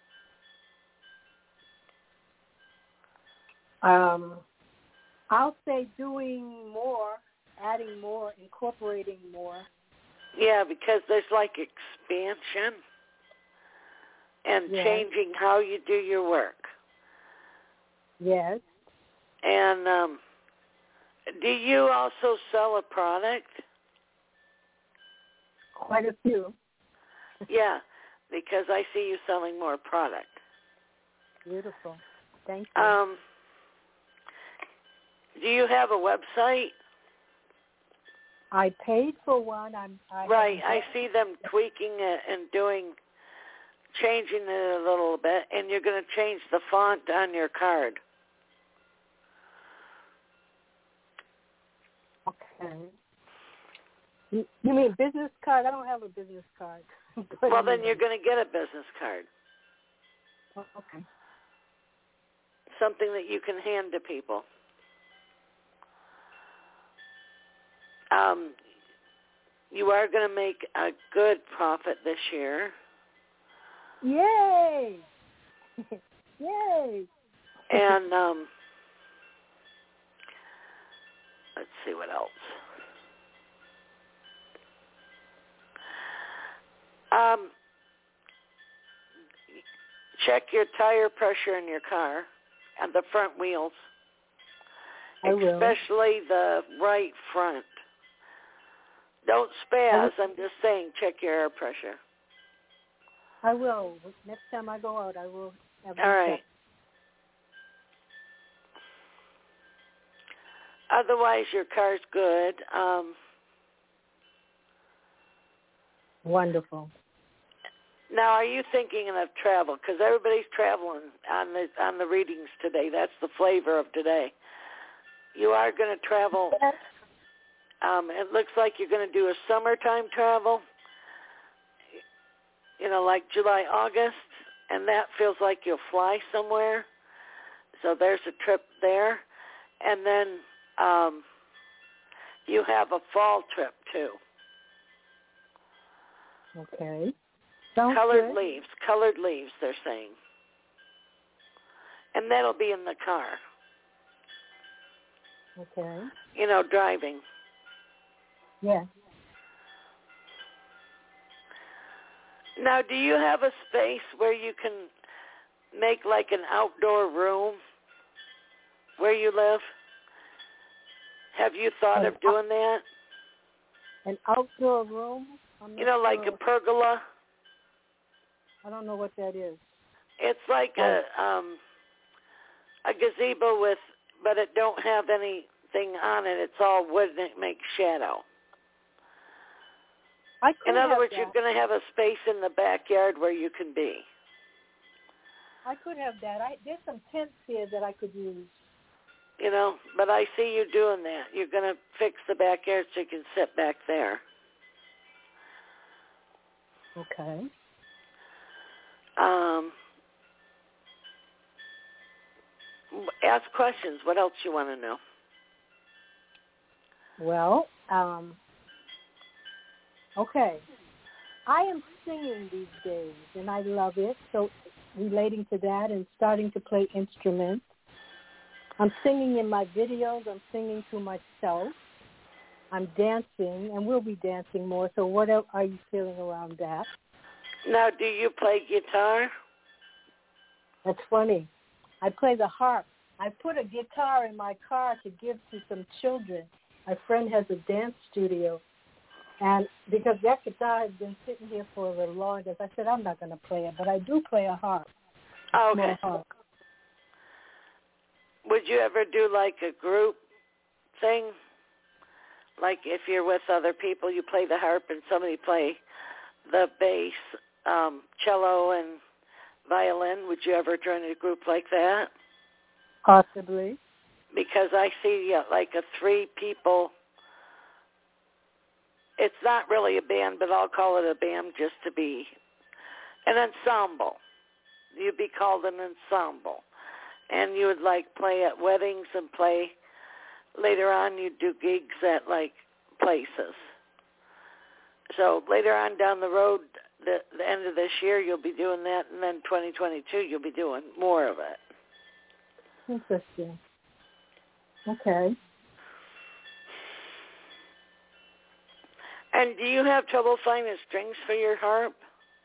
I'll say doing more, adding more, incorporating more. Yeah, because there's like expansion and changing how you do your work. Yes. And do you also sell a product? Quite a few. Yeah, because I see you selling more product. Beautiful. Thank you. Do you have a website? I paid for one. Right. I see them tweaking it and changing it a little bit, and you're going to change the font on your card. Okay. You mean business card? I don't have a business card. Well, then you're going to get a business card. Oh, okay. Something that you can hand to people. You are going to make a good profit this year. Yay! Yay! And let's see what else. Check your tire pressure in your car and the front wheels. Especially the right front. Don't spaz. I'm just saying, check your air pressure. I will. Next time I go out, I will have All right. check. Otherwise, your car's good. Wonderful. Now, are you thinking of travel? Because everybody's traveling on the readings today. That's the flavor of today. You are going to travel. It looks like you're going to do a summertime travel, like July, August, and that feels like you'll fly somewhere. So there's a trip there. And then you have a fall trip, too. Okay. Colored leaves, they're saying. And that'll be in the car. Okay. Driving. Yeah. Now, do you have a space where you can make like an outdoor room where you live? Have you thought of doing that? An outdoor room? Like a pergola? I don't know what that is. It's like a gazebo but it don't have anything on it. It's all wood and it makes shadow. In other words, you're going to have a space in the backyard where you can be. I could have that. There's some tents here that I could use. But I see you doing that. You're going to fix the backyard so you can sit back there. Okay. Ask questions. What else you want to know? Well, okay. I am singing these days, and I love it. So relating to that and starting to play instruments. I'm singing in my videos. I'm singing to myself. I'm dancing, and we'll be dancing more. So what are you feeling around that? Now, do you play guitar? That's funny. I play the harp. I put a guitar in my car to give to some children. My friend has a dance studio. And because that guitar has been sitting here for a little long, I said, I'm not going to play it, but I do play a harp. Okay. Small harp. Would you ever do like a group thing? Like if you're with other people, you play the harp and somebody play the bass, cello, and violin. Would you ever join a group like that? Possibly. Because I see like a 3 people. It's not really a band, but I'll call it a band just to be an ensemble. You'd be called an ensemble. And you would like play at weddings and play later on. You'd do gigs at like places. So later on down the road, the end of this year, you'll be doing that, and then 2022, you'll be doing more of it. Interesting. Okay. And do you have trouble finding strings for your harp?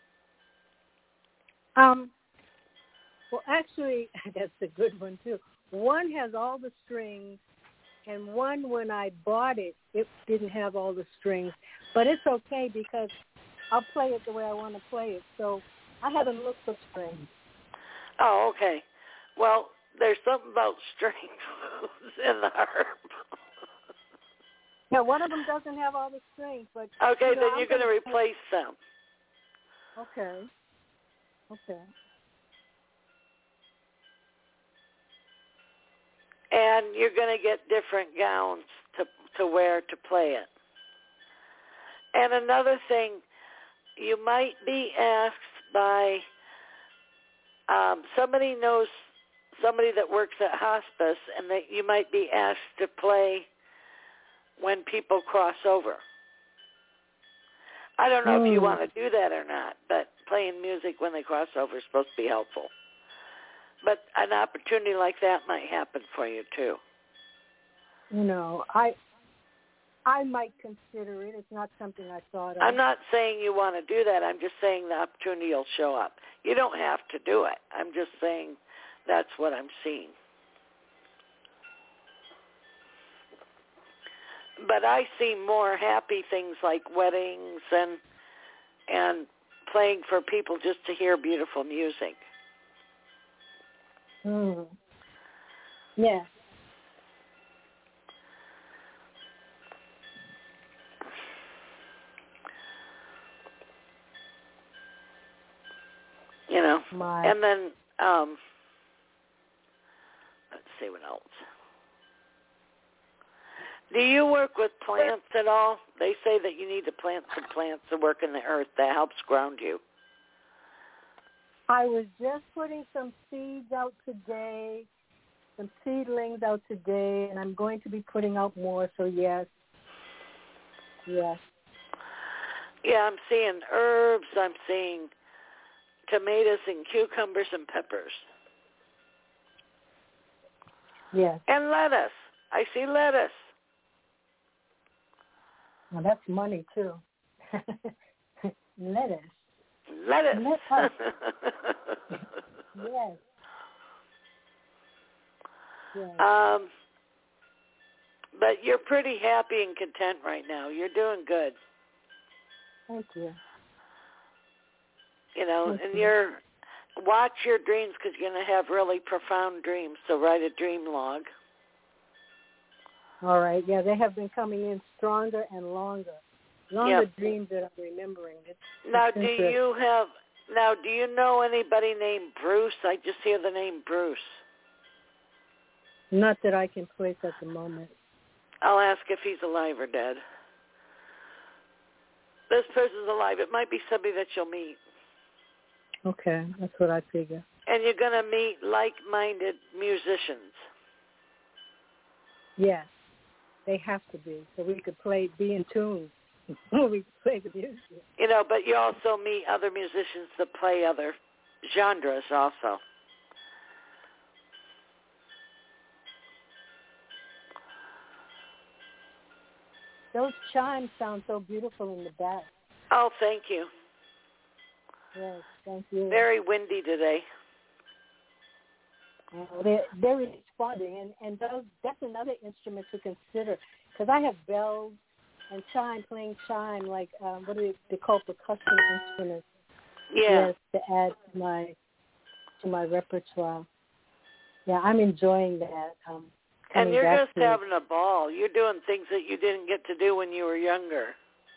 Well, actually, that's a good one, too. One has all the strings, and one, when I bought it, it didn't have all the strings. But it's okay because I'll play it the way I want to play it. So I haven't looked for strings. Oh, okay. Well, there's something about strings in the harp. Yeah, one of them doesn't have all the strings, but okay, then I'm you're going to replace them. Okay. And you're going to get different gowns to wear to play it. And another thing, you might be asked by somebody knows somebody that works at hospice, and that you might be asked to play when people cross over. I don't know if you want to do that or not, but playing music when they cross over is supposed to be helpful. But an opportunity like that might happen for you too. I might consider it. It's not something I thought of. I'm not saying you want to do that. I'm just saying the opportunity will show up. You don't have to do it. I'm just saying that's what I'm seeing. But I see more happy things like weddings and playing for people just to hear beautiful music. Yeah. And then let's see what else. Do you work with plants at all? They say that you need to plant some plants to work in the earth. That helps ground you. I was just putting some seeds out today, some seedlings out today, and I'm going to be putting out more, so yes. Yeah, I'm seeing herbs. I'm seeing tomatoes and cucumbers and peppers. Yes. And lettuce. I see lettuce. Well, that's money, too. Lettuce. Yes. But you're pretty happy and content right now. You're doing good. Thank you. Watch your dreams, because you're going to have really profound dreams. So write a dream log. All right. Yeah, they have been coming in stronger and longer dreams that I'm remembering. Do you know anybody named Bruce? I just hear the name Bruce. Not that I can place at the moment. I'll ask if he's alive or dead. This person's alive. It might be somebody that you'll meet. Okay, that's what I figure. And you're going to meet like-minded musicians. Yes, they have to be, so we could be in tune. We could play the music. But you also meet other musicians that play other genres also. Those chimes sound so beautiful in the back. Oh, thank you. Yes, thank you. Very windy today. They're responding, and that's another instrument to consider, because I have bells and playing chime, like what do they call percussion instruments? Yeah. Yes, to add to my repertoire. Yeah, I'm enjoying that. And you're just having a ball. You're doing things that you didn't get to do when you were younger.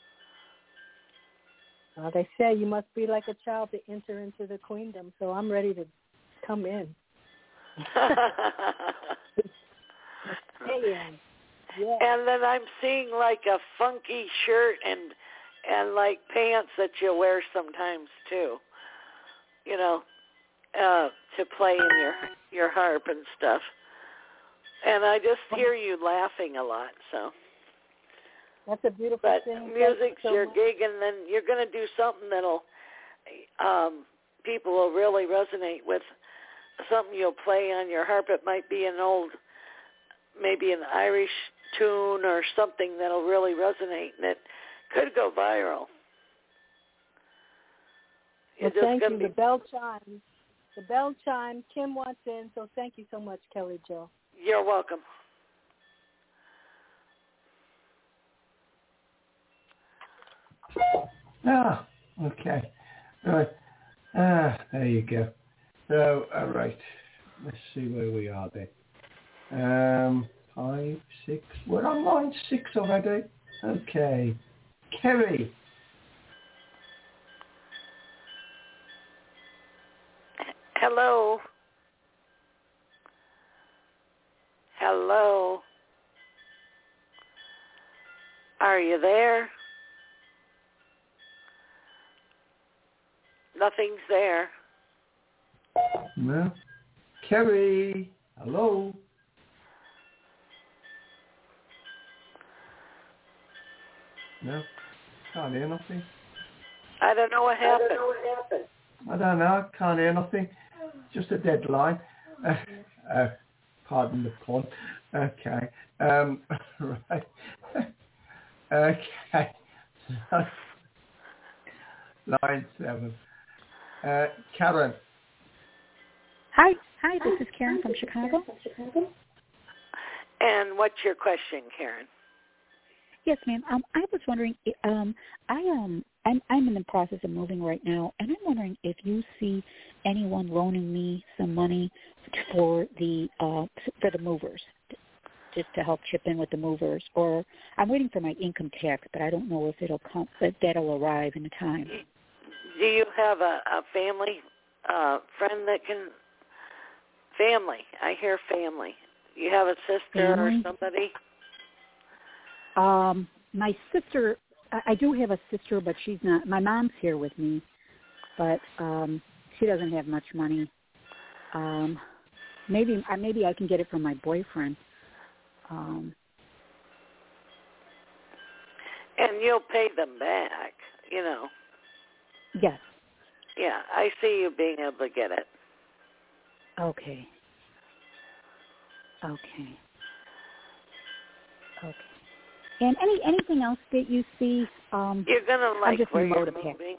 They say you must be like a child to enter into the queendom, so I'm ready to come in. Yeah. And then I'm seeing like a funky shirt and like pants that you wear sometimes too, to play in your harp and stuff. And I just hear you laughing a lot, so. That's a beautiful thing. But music's your gig, and then you're going to do something that'll people will really resonate with. Something you'll play on your harp. It might be maybe an Irish tune or something that'll really resonate, and it could go viral. Well, thank you. The bell chime. Kim wants in, so thank you so much, Kelly Jo. You're welcome. Okay. Right. There you go. So, all right. Let's see where we are then. 5, 6. We're on line 6 already. Okay. Kerry. Hello. Hello. Are you there? Nothing's there. No. Kerry. Hello. No. Can't hear nothing. I don't know what happened. I don't know. Can't hear nothing. Just a dead line. Pardon the pun. Okay. Right. Okay. Line 7. Karen. Hi, this is Karen from Chicago. And what's your question, Karen? Yes, ma'am. I was wondering, I'm in the process of moving right now, and I'm wondering if you see anyone loaning me some money for the movers, just to help chip in with the movers. Or I'm waiting for my income tax, but I don't know if that'll arrive in time. Do you have a family friend that can? Family. I hear family. You have a sister or somebody? My sister, I do have a sister, but she's not. My mom's here with me, but she doesn't have much money. Maybe I can get it from my boyfriend. And you'll pay them back, you know. Yes. Yeah, I see you being able to get it. Okay. And anything else that you see? You're gonna like where you're moving.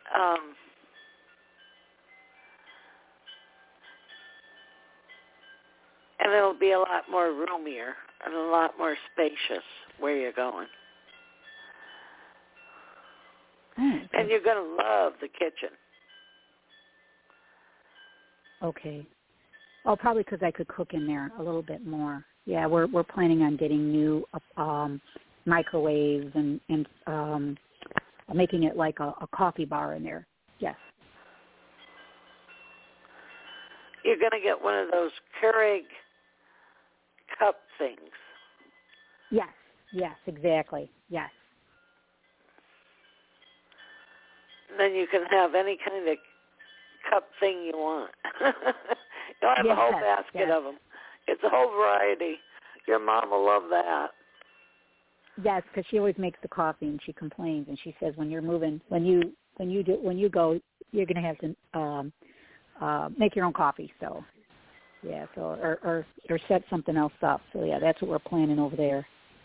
And it'll be a lot more roomier and a lot more spacious where you're going. And you're going to love the kitchen. Okay. Oh, probably because I could cook in there a little bit more. Yeah, we're planning on getting new microwaves and making it like a coffee bar in there. Yes. You're going to get one of those Keurig cup things. Yes, exactly. Yes. And then you can have any kind of cup thing you want. You'll have a whole basket of them. It's a whole variety. Your mom will love that. Yes, because she always makes the coffee and she complains and she says when you're moving, when you go, you're going to have to make your own coffee. So, yeah, or set something else up. So yeah, that's what we're planning over there.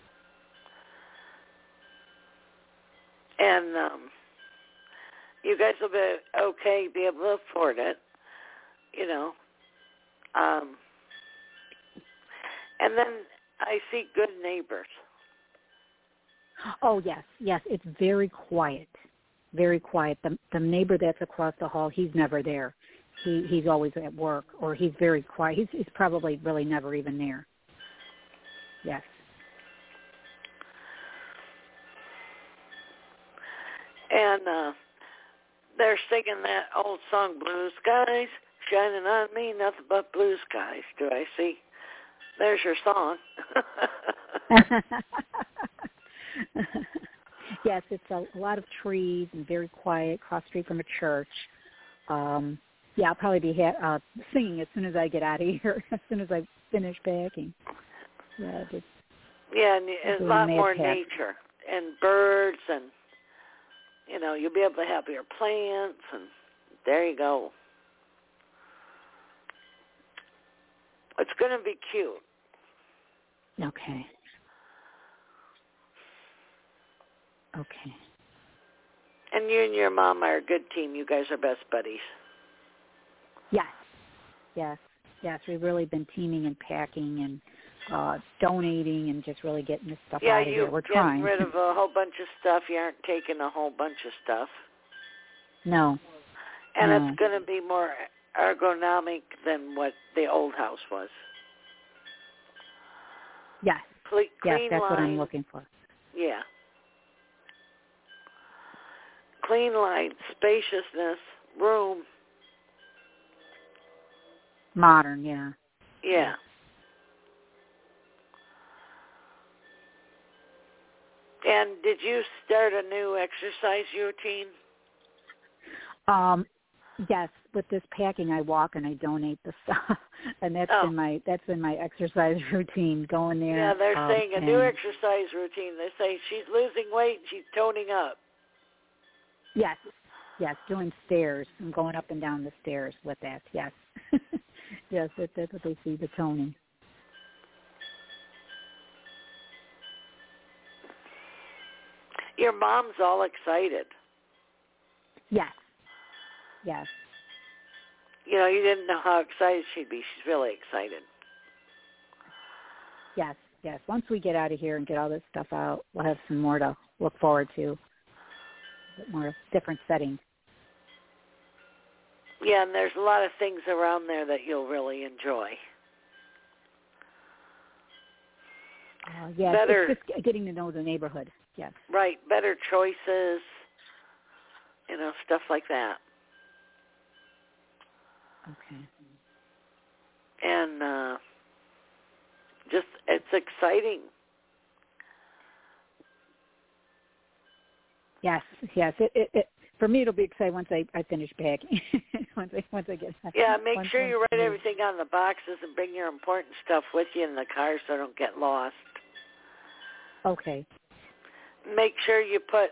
And you guys will be okay, be able to afford it, you know. And then I see good neighbors. Oh, yes, it's very quiet. Very quiet. The neighbor that's across the hall, he's never there. He's always at work, or he's very quiet. He's probably really never even there. Yes. And they're singing that old song, Blue Skies, shining on me, nothing but blue skies. Do I see? There's your song. Yes, it's a lot of trees and very quiet, cross street from a church. Yeah, I'll probably be singing as soon as I get out of here, as soon as I finish packing. Yeah, and a lot more nature and birds, and, you know, you'll be able to have your plants, and there you go. It's going to be cute. Okay. And you and your mom are a good team. You guys are best buddies. Yes. We've really been teaming and packing and donating and just really getting this stuff out of here. We're trying. Getting rid of a whole bunch of stuff. You aren't taking a whole bunch of stuff. No. And it's going to be more ergonomic than what the old house was. Yes. Clean yes, that's line. what I'm looking for. Yeah. Clean line, spaciousness, room. Modern, yeah. Yeah. And did you start a new exercise routine? Yes, with this packing, I walk and I donate the stuff, and that's been my exercise routine. Going there. Yeah, they're saying a new exercise routine. They say she's losing weight and she's toning up. Yes, doing stairs. I'm going up and down the stairs with that. Yes, yes, that's what they see, the toning. Your mom's all excited. Yes. Yes. You know, you didn't know how excited she'd be. She's really excited. Yes. Once we get out of here and get all this stuff out, we'll have some more to look forward to. A bit more different settings. Yeah, and there's a lot of things around there that you'll really enjoy. Yes, it's just getting to know the neighborhood. Yes. Right, better choices, you know, stuff like that. Okay. And just, it's exciting. Yes. It for me, it'll be exciting once I finish packing. once I get. Yeah, make sure you write everything on the boxes and bring your important stuff with you in the car so don't get lost. Okay. Make sure you put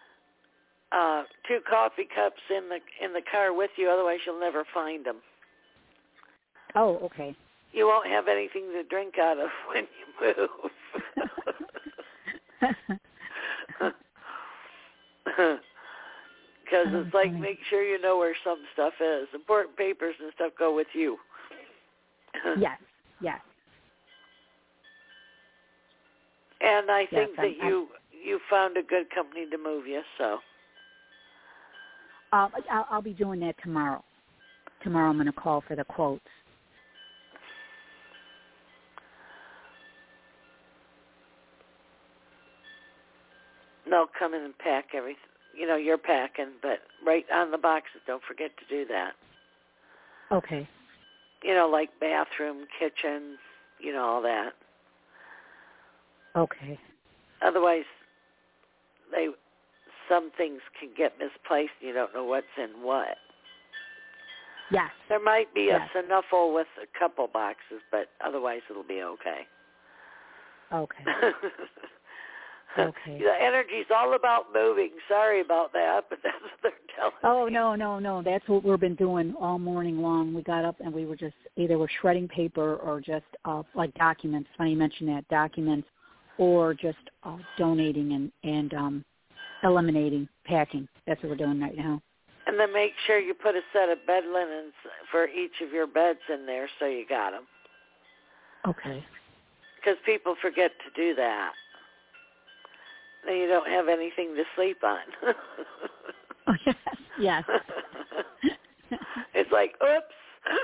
2 coffee cups in the car with you, otherwise you'll never find them. Oh, okay. You won't have anything to drink out of when you move. Because it's like, make sure you know where some stuff is. Important papers and stuff go with you. Yes. And I think that you found a good company to move you, so. I'll be doing that tomorrow. Tomorrow I'm going to call for the quotes. They'll come in and pack everything. You know, you're packing, but right on the boxes, don't forget to do that. Okay. You know, like bathroom, kitchen, you know, all that. Okay. Otherwise, some things can get misplaced and you don't know what's in what. Yes. There might be a snuffle with a couple boxes, but otherwise it'll be okay. Okay. Okay. The energy's all about moving. Sorry about that, but that's what they're telling me. Oh, no. That's what we've been doing all morning long. We got up and we were just either we're shredding paper or just like documents. Funny you mention that, documents, or just donating and eliminating, packing. That's what we're doing right now. And then make sure you put a set of bed linens for each of your beds in there so you got them. Okay. Because people forget to do that. Then you don't have anything to sleep on. Oh, yes. It's like, oops.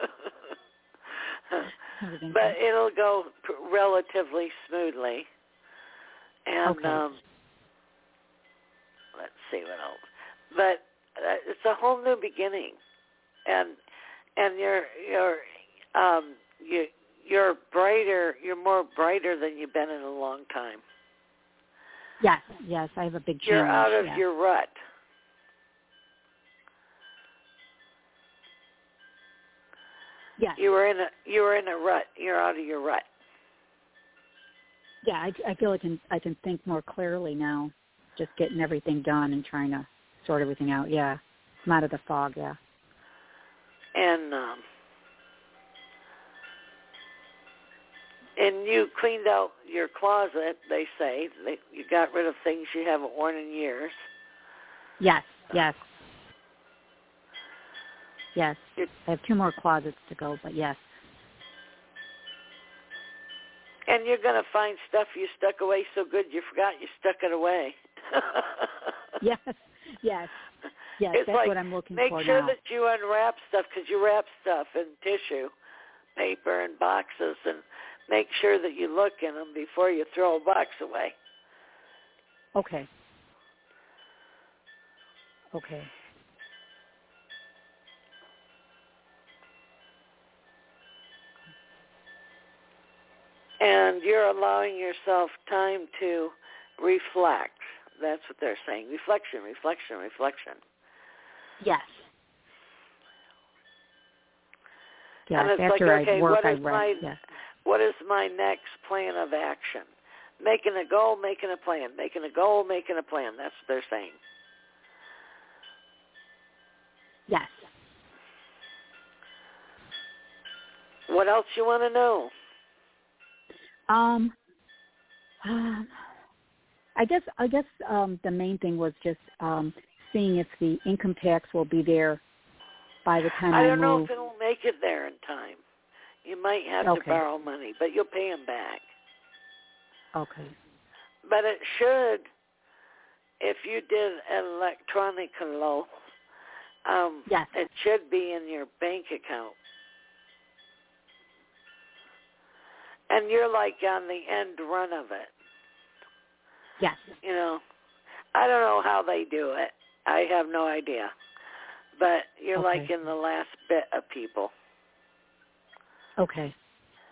But it'll go relatively smoothly. And let's see what else. But it's a whole new beginning, and you're brighter. You're more brighter than you've been in a long time. Yes, I have a big challenge. You're out of your rut. Yes. You were in a rut. You're out of your rut. Yeah, I feel I can think more clearly now, just getting everything done and trying to sort everything out. Yeah, I'm out of the fog. Yeah. And you cleaned out your closet, they say. You got rid of things you haven't worn in years. Yes. I have 2 more closets to go, but yes. And you're going to find stuff you stuck away so good you forgot you stuck it away. Yes, it's that's like, what I'm looking for now. Make sure that you unwrap stuff, because you wrap stuff in tissue, paper, and boxes, and make sure that you look in them before you throw a box away. Okay. Okay. And you're allowing yourself time to reflect. That's what they're saying. Reflection, reflection, reflection. Yes. Yeah, and it's after like, okay, I work, what is what is my next plan of action? Making a goal, making a plan. Making a goal, making a plan. That's what they're saying. Yes. What else you want to know? I guess the main thing was just seeing if the income tax will be there by the time I move. I don't know if it'll make it there in time. You might have to borrow money, but you'll pay them back. Okay. But it should, if you did electronically, yes. It should be in your bank account. And you're like on the end run of it. Yes. You know, I don't know how they do it. I have no idea. But you're like in the last bit of people. Okay.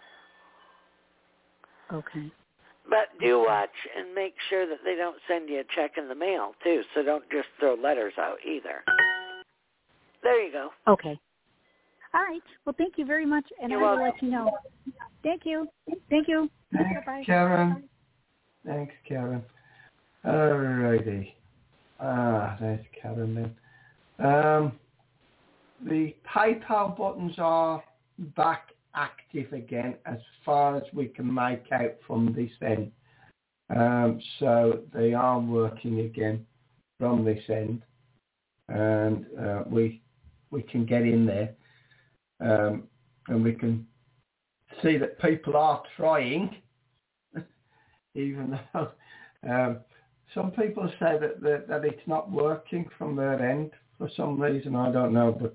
Okay. But do watch and make sure that they don't send you a check in the mail, too. So don't just throw letters out either. There you go. Okay. All right. Well, thank you very much, and I will let you know. Thank you. Thank you. Thanks, bye. Karen. Thanks, Karen. All righty. There's Karen then. The PayPal buttons are back active again as far as we can make out from this end. So they are working again from this end. And we can get in there. And we can see that people are trying, even though some people say that it's not working from their end for some reason. I don't know, but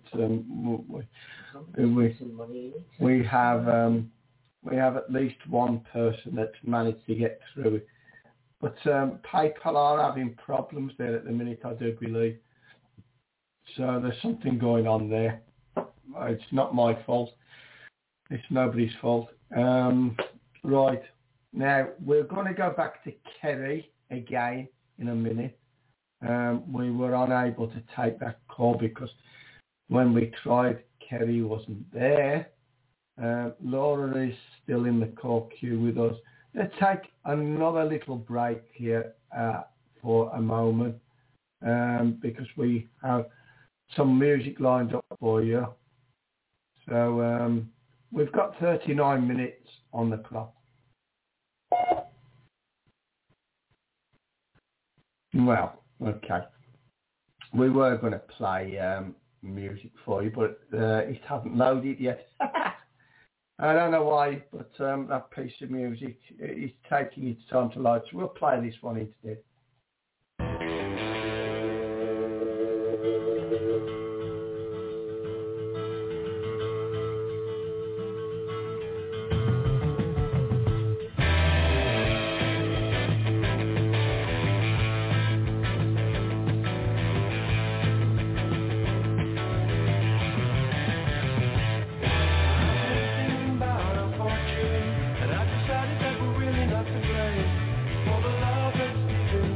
we have at least one person that's managed to get through it. But PayPal are having problems there at the minute, I do believe. So there's something going on there. It's not my fault. It's nobody's fault. Right. Now, we're going to go back to Kerry again in a minute. We were unable to take that call because when we tried, Kerry wasn't there. Laura is still in the call queue with us. Let's take another little break here for a moment because we have some music lined up for you. So we've got 39 minutes on the clock. Well, okay. We were going to play music for you, but it hasn't loaded yet. I don't know why, but that piece of music is taking its time to load, so we'll play this one instead. For the love that's deep in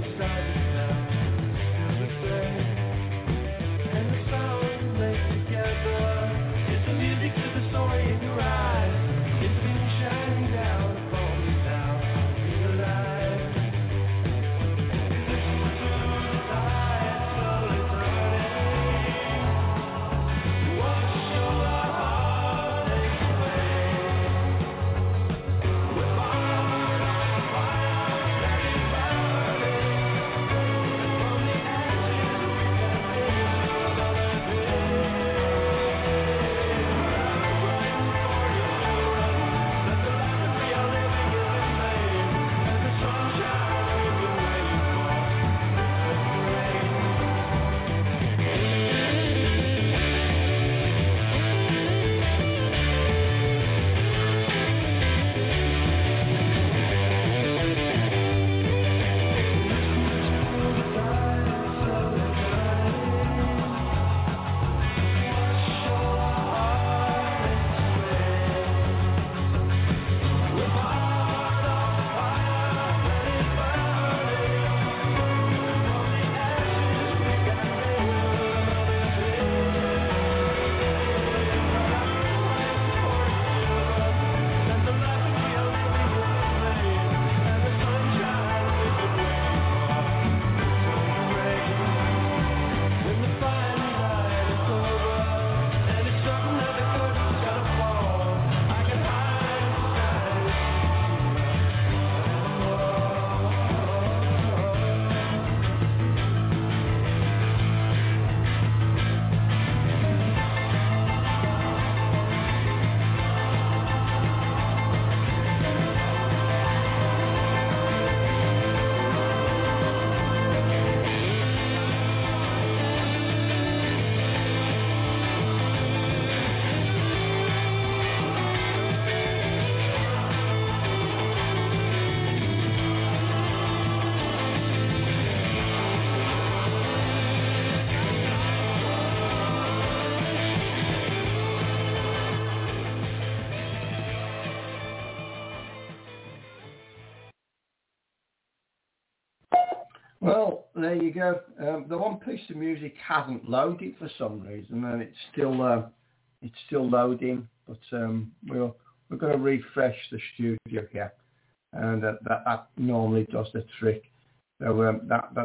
Well, there you go. The one piece of music hasn't loaded for some reason, and it's still loading. But we're going to refresh the studio here, and that normally does the trick. So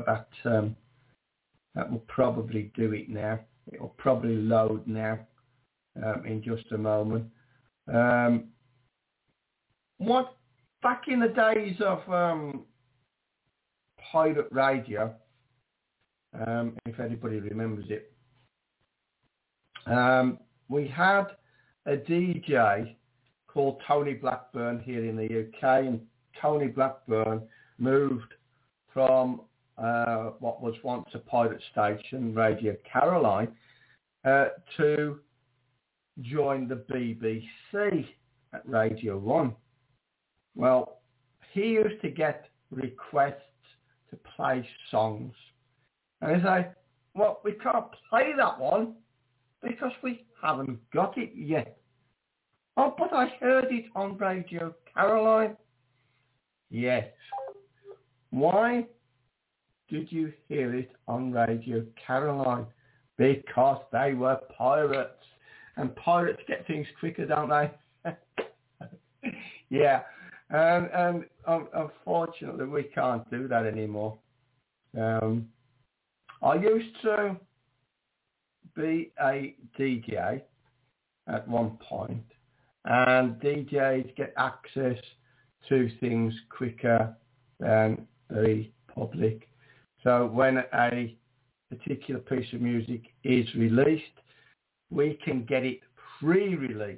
that will probably do it now. It will probably load now in just a moment. What back in the days of pirate radio, if anybody remembers it, we had a DJ called Tony Blackburn here in the UK, and Tony Blackburn moved from what was once a pirate station, Radio Caroline, to join the BBC at Radio 1. Well, he used to get requests to play songs. And he say, well, we can't play that one because we haven't got it yet. Oh, but I heard it on Radio Caroline. Yes. Why did you hear it on Radio Caroline? Because they were pirates. And pirates get things quicker, don't they? Yeah. And unfortunately, we can't do that anymore. I used to be a DJ at one point, and DJs get access to things quicker than the public. So when a particular piece of music is released, we can get it pre-release.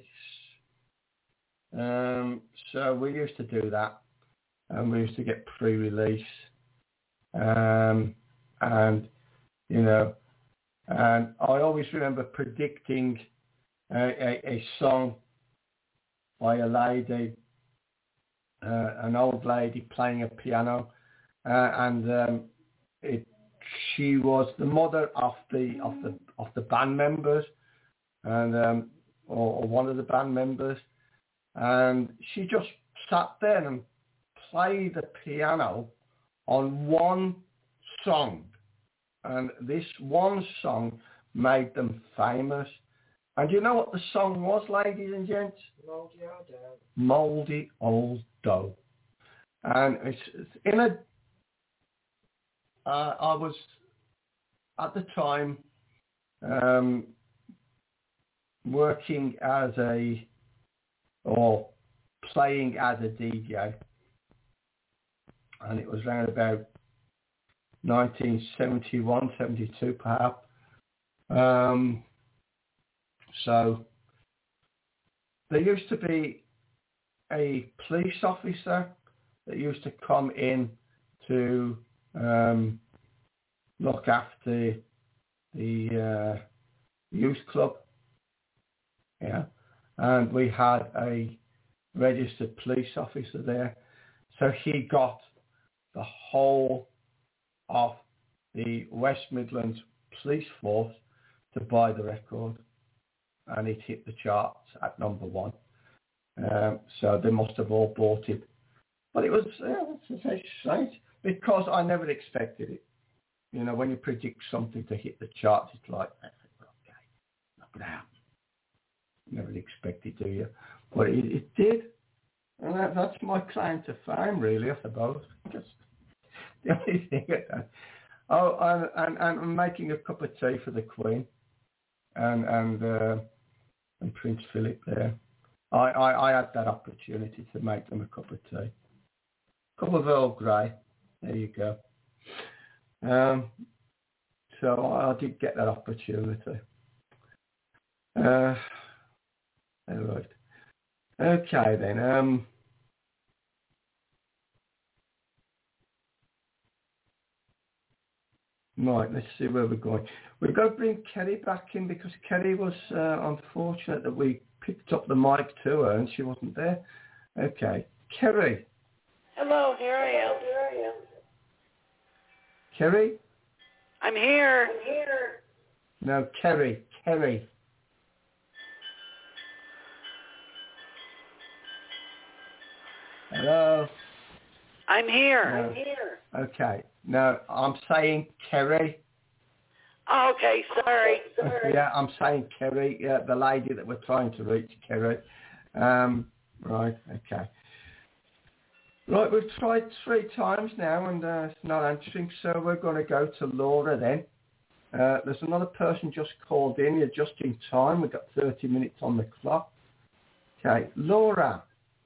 So we used to do that, and we used to get pre-release, and you know, and I always remember predicting a song by a lady, an old lady playing a piano, and she was the mother of the band members, and or one of the band members. And she just sat there and played the piano on one song. And this one song made them famous. And you know what the song was, ladies and gents? Mouldy Old Dough. Mouldy Old Dough. And it's in a... I was, at the time, working as or playing as a DJ, and it was around about 1971, 72 perhaps. So there used to be a police officer that used to come in to look after the youth club. Yeah. And we had a registered police officer there. So he got the whole of the West Midlands police force to buy the record. And it hit the charts at number 1. So they must have all bought it. But it was it's strange because I never expected it. You know, when you predict something to hit the charts, it's like, okay, not going to happen. Never expected, do you? But it did. And that's my claim to fame, really, I suppose. Just the only thing I done. Oh, and I'm making a cup of tea for the Queen and Prince Philip there. I had that opportunity to make them a cup of tea. Cup of Earl Grey. There you go. So I did get that opportunity. All right. Okay then. Right, let's see where we're going. We're going to bring Kerry back in because Kerry was unfortunate that we picked up the mic to her and she wasn't there. Okay, Kerry. Hello, here I am. Kerry? I'm here. No, Kerry. Hello. I'm here. No. Okay. No, I'm saying Kerry. Oh, okay, sorry. Yeah, I'm saying Kerry. Yeah, the lady that we're trying to reach, Kerry. Right. Okay. Right, we've tried 3 times now and it's not answering, so we're going to go to Laura then. There's another person just called in. You're just in time. We've got 30 minutes on the clock. Okay, Laura.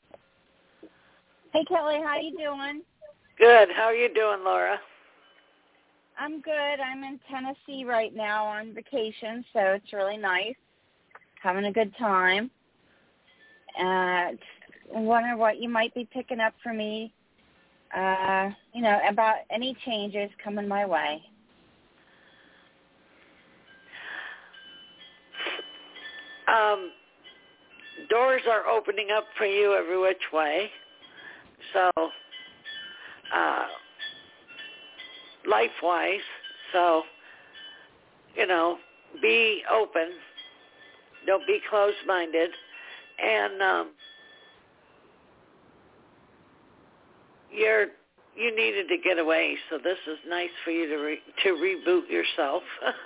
Hey, Kelly, how you doing? Good. How are you doing, Laura? I'm good. I'm in Tennessee right now on vacation, so it's really nice. Having a good time. I wonder what you might be picking up for me, about any changes coming my way. Doors are opening up for you every which way. So, life-wise, so, be open. Don't be closed-minded. And you needed to get away, so this is nice for you to reboot yourself.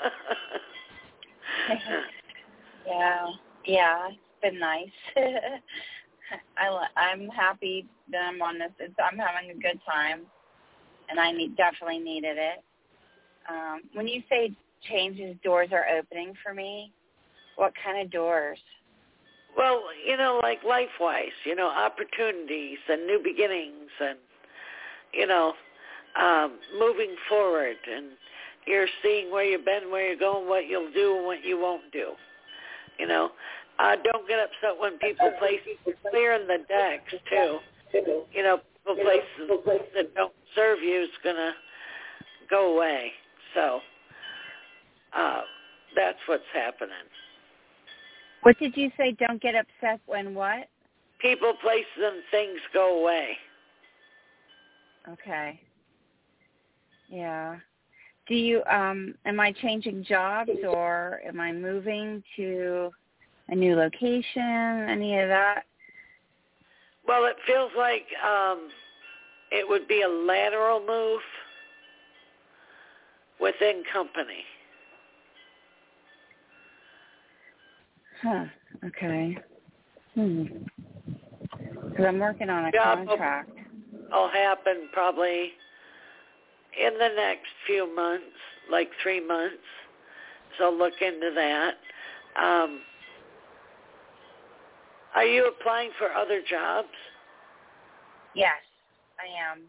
Yeah, it's been nice. I'm happy that I'm on this. I'm having a good time, and I definitely needed it. When you say changes, doors are opening for me, what kind of doors? Well, like life-wise, opportunities and new beginnings and, moving forward. And you're seeing where you've been, where you're going, what you'll do and what you won't do. Don't get upset when people place clearing the decks, too. People places that don't serve you is going to go away. So that's what's happening. What did you say? Don't get upset when what? People, places, and things go away. Okay. Yeah. Do you, am I changing jobs or am I moving to a new location, any of that? Well, it feels like it would be a lateral move within company. Huh. Okay. Because I'm working on a contract. Will happen probably in the next few months, like 3 months. So look into that. Are you applying for other jobs? Yes, I am.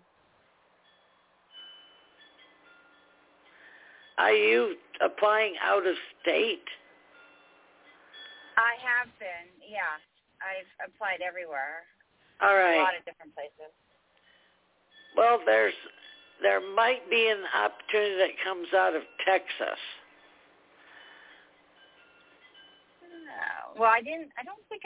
Are you applying out of state? I have been, yeah. I've applied everywhere. All right. A lot of different places. Well, there might be an opportunity that comes out of Texas. Well, I don't think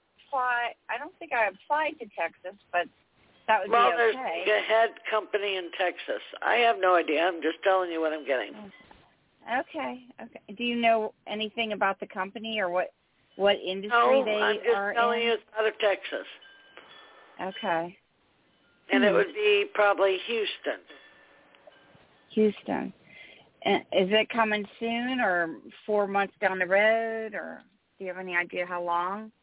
I applied to Texas, but that would be okay. Well, there's a head company in Texas. I have no idea. I'm just telling you what I'm getting. Okay. Do you know anything about the company or what industry they are in? No, I'm just telling you it's out of Texas. Okay. And it would be probably Houston. Houston. And is it coming soon or 4 months down the road, or do you have any idea how long?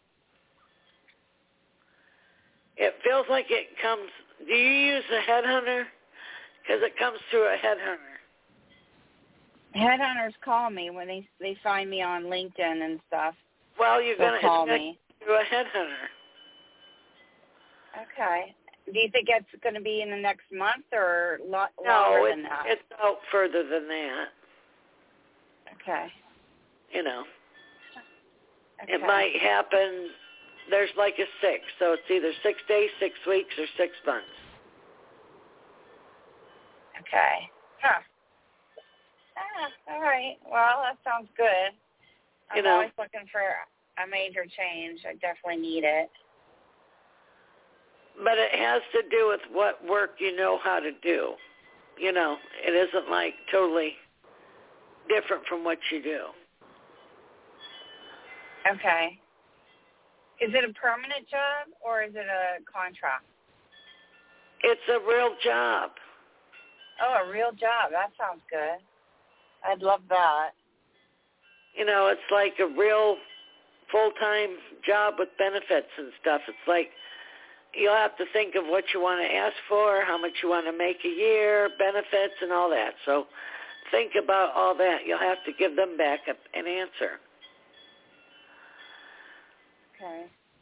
It feels like it comes. Do you use a headhunter? Because it comes through a headhunter. Headhunters call me when they find me on LinkedIn and stuff. Well, it's going to call me through a headhunter. Okay. Do you think it's going to be in the next month or longer than that? No, it's out further than that. Okay. Okay. It might happen. There's like a 6, so it's either 6 days, 6 weeks, or 6 months. Okay. Huh. All right. Well, that sounds good. I'm always looking for a major change. I definitely need it. But it has to do with what work you know how to do. It isn't like totally different from what you do. Okay. Is it a permanent job or is it a contract? It's a real job. Oh, a real job. That sounds good. I'd love that. You know, it's like a real full-time job with benefits and stuff. It's like you'll have to think of what you want to ask for, how much you want to make a year, benefits, and all that. So think about all that. You'll have to give them back an answer. Okay.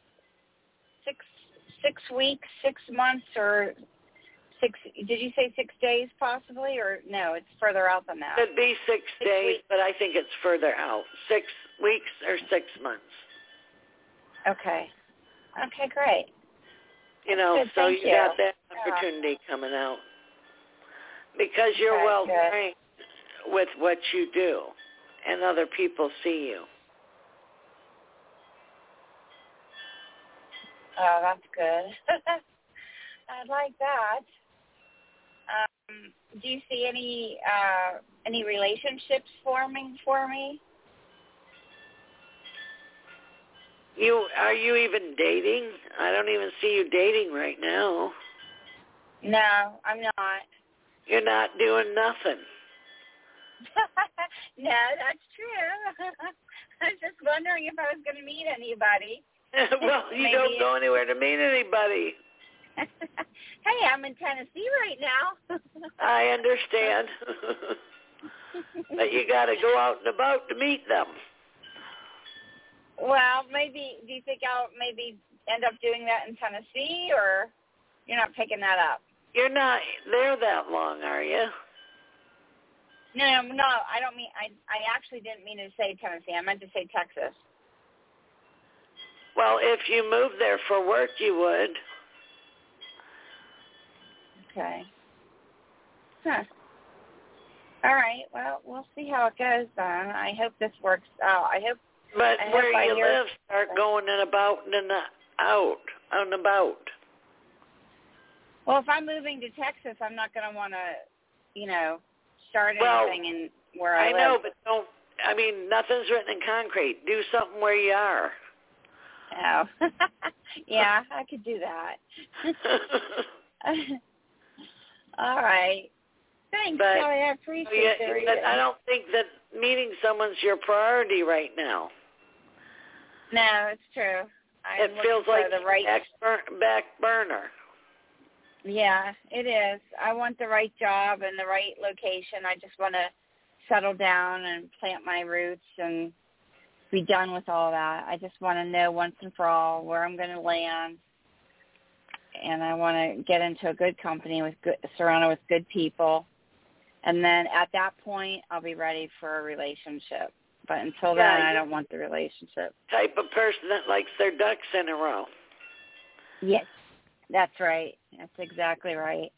6 weeks, 6 months, or 6, did you say 6 days possibly, or no, it's further out than that? Could be 6 days, weeks. but I think it's further out. 6 weeks or 6 months. Okay. Okay, great. You know, good, so you got that opportunity coming out. Because you're well trained with what you do, and other people see you. Oh, that's good. I like that. Do you see any relationships forming for me? Are you even dating? I don't even see you dating right now. No, I'm not. You're not doing nothing. No, that's true. I was just wondering if I was going to meet anybody. Well, you don't go anywhere to meet anybody. Hey, I'm in Tennessee right now. I understand. But you got to go out and about to meet them. Well, maybe, do you think I'll maybe end up doing that in Tennessee, or you're not picking that up? You're not there that long, are you? No, I don't mean, I actually didn't mean to say Tennessee. I meant to say Texas. Well, if you moved there for work, you would. Okay. Huh. All right. Well, we'll see how it goes then. I hope this works out. But where you live, start going and about and out, and about. Well, if I'm moving to Texas, I'm not going to want to, start anything in where I live. I know, but nothing's written in concrete. Do something where you are. Oh. Yeah, I could do that. All right. Thanks, Kelly. I appreciate it. But I don't think that meeting someone's your priority right now. No, it's true. It feels like the right back burner. Yeah, it is. I want the right job and the right location. I just want to settle down and plant my roots and be done with all that. I just want to know once and for all where I'm going to land. And I want to get into a good company surrounded with good people. And then at that point, I'll be ready for a relationship. But until then, I don't want the relationship. Type of person that likes their ducks in a row. Yes, that's right. That's exactly right.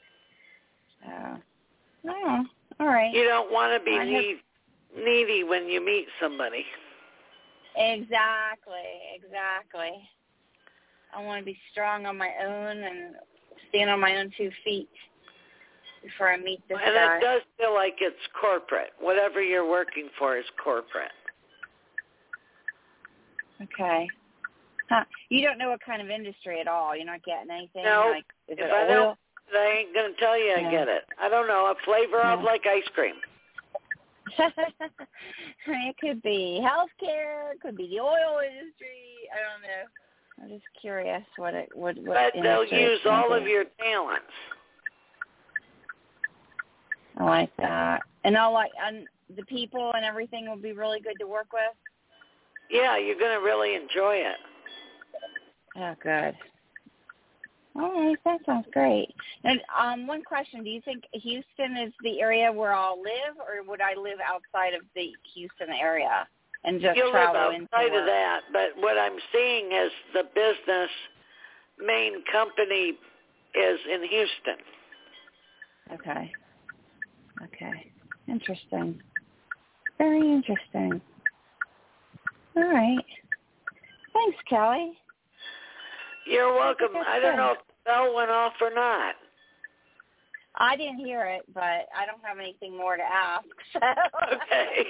All right. You don't want to be needy when you meet somebody. Exactly. I want to be strong on my own and stand on my own 2 feet before I meet this guy. And it does feel like it's corporate. Whatever you're working for is corporate. Okay. Huh. You don't know what kind of industry at all. You're not getting anything? No. Like, is if it I oil? don't, I ain't going to tell you I get it. I don't know. A flavor of like ice cream. It could be healthcare. It could be the oil industry. I don't know. I'm just curious what But they'll use all of your talents. I like that. And the people and everything will be really good to work with? Yeah, you're going to really enjoy it. Oh, good. All right, that sounds great. And one question, do you think Houston is the area where I'll live, or would I live outside of the Houston area and just travel into work? You'll live outside of that, but what I'm seeing is the business main company is in Houston. Okay. Interesting. Very interesting. All right. Thanks, Kelly. You're welcome. I don't know if the bell went off or not. I didn't hear it, but I don't have anything more to ask. So. Okay.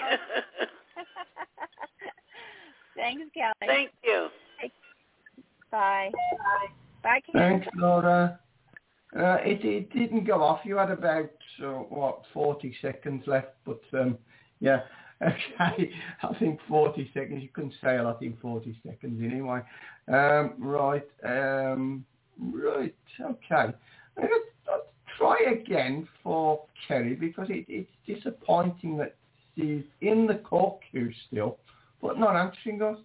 Thanks, Kelly. Thank you. Bye. Bye, Kelly. Thanks, Laura. It didn't go off. You had about, 40 seconds left, but yeah, okay. I think 40 seconds. You couldn't say a lot in 40 seconds anyway. Right, okay. I'll try again for Kerry because it's disappointing that she's in the call queue still, but not answering us.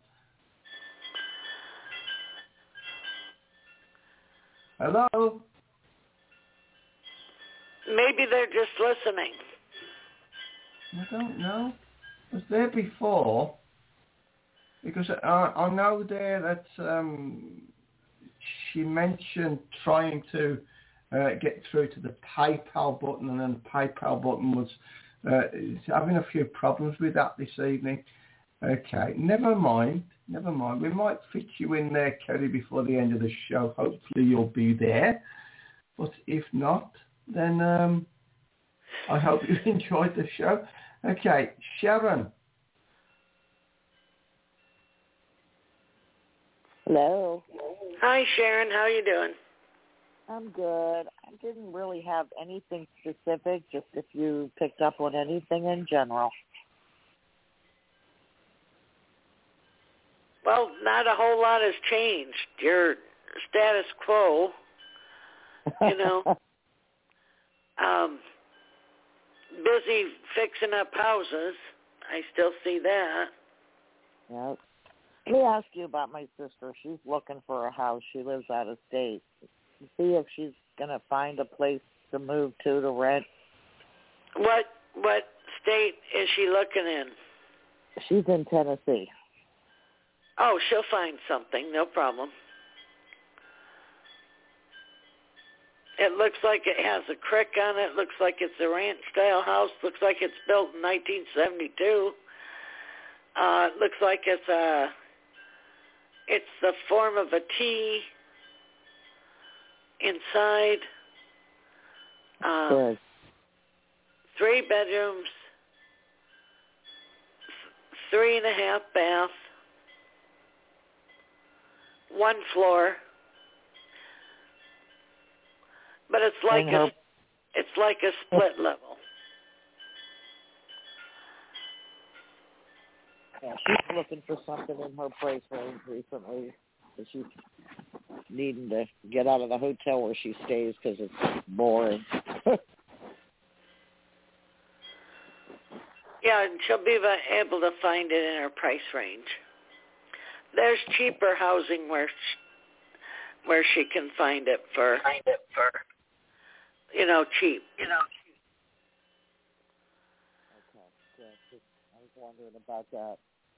Hello? Maybe they're just listening. I don't know. I was there before because I know there that she mentioned trying to get through to the PayPal button, and then the PayPal button was having a few problems with that this evening. Okay, never mind. We might fit you in there, Kerry, before the end of the show. Hopefully you'll be there. But if not, then I hope you enjoyed the show. Okay, Sharon. Hello. Hi, Sharon. How are you doing? I'm good. I didn't really have anything specific, just if you picked up on anything in general. Well, not a whole lot has changed. Your status quo, busy fixing up houses. I still see that. Yep. Let me ask you about my sister. She's looking for a house. She lives out of state. See if she's going to find a place to move to rent. What state is she looking in? She's in Tennessee. Oh, she'll find something. No problem. It looks like it has a creek on it. Looks like it's a ranch-style house. Looks like it's built in 1972. It looks like it's the form of a T inside. Good. 3 bedrooms, 3.5 bath, 1 floor. But it's like a split level. Yeah, she's looking for something in her price range recently. She's needing to get out of the hotel where she stays because it's boring. Yeah, and she'll be able to find it in her price range. There's cheaper housing where she can find it for cheap. Okay, good. I was wondering about that.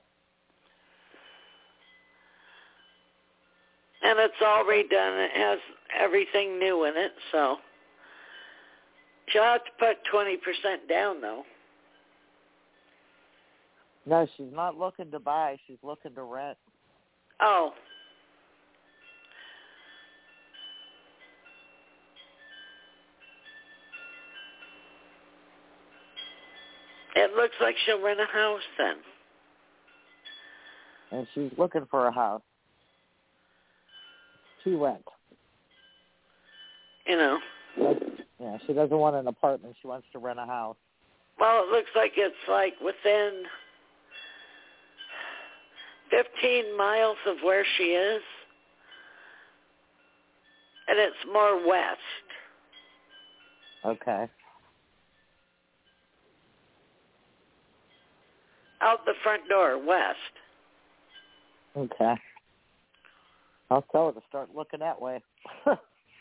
And it's all redone. It has everything new in it, so she'll have to put 20% down, though. No, she's not looking to buy. She's looking to rent. Oh. It looks like she'll rent a house then. And she's looking for a house to rent. Yeah, she doesn't want an apartment. She wants to rent a house. Well, it looks like it's like within 15 miles of where she is. And it's more west. Okay. Out the front door, west. Okay. I'll tell her to start looking that way. But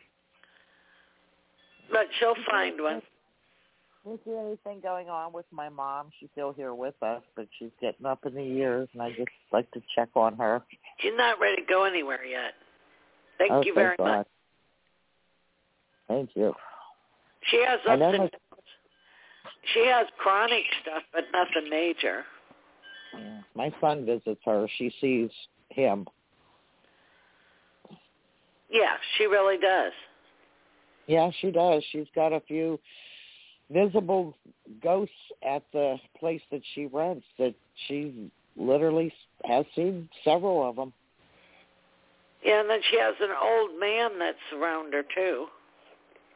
she'll find one. Don't see anything going on with my mom. She's still here with us, but she's getting up in the years, and I just like to check on her. She's not ready to go anywhere yet. Thank you very much. Thank you. She has she has chronic stuff, but nothing major. Yeah. My son visits her. She sees him. Yeah, she really does. Yeah, she does. She's got a few visible ghosts at the place that she rents that she literally has seen several of them. Yeah, and then she has an old man that's around her, too.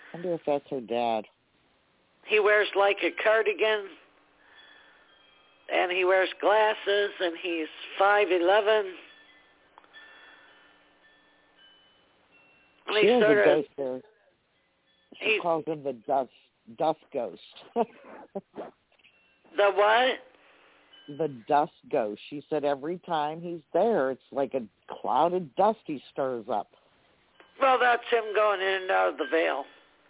I wonder if that's her dad. He wears like a cardigan, and he wears glasses, and he's 5'11". And She he's has sort a of, ghost there. She he's, calls him the dust ghost. the what? The dust ghost. She said every time he's there, it's like a cloud of dust he stirs up. Well, that's him going in and out of the veil.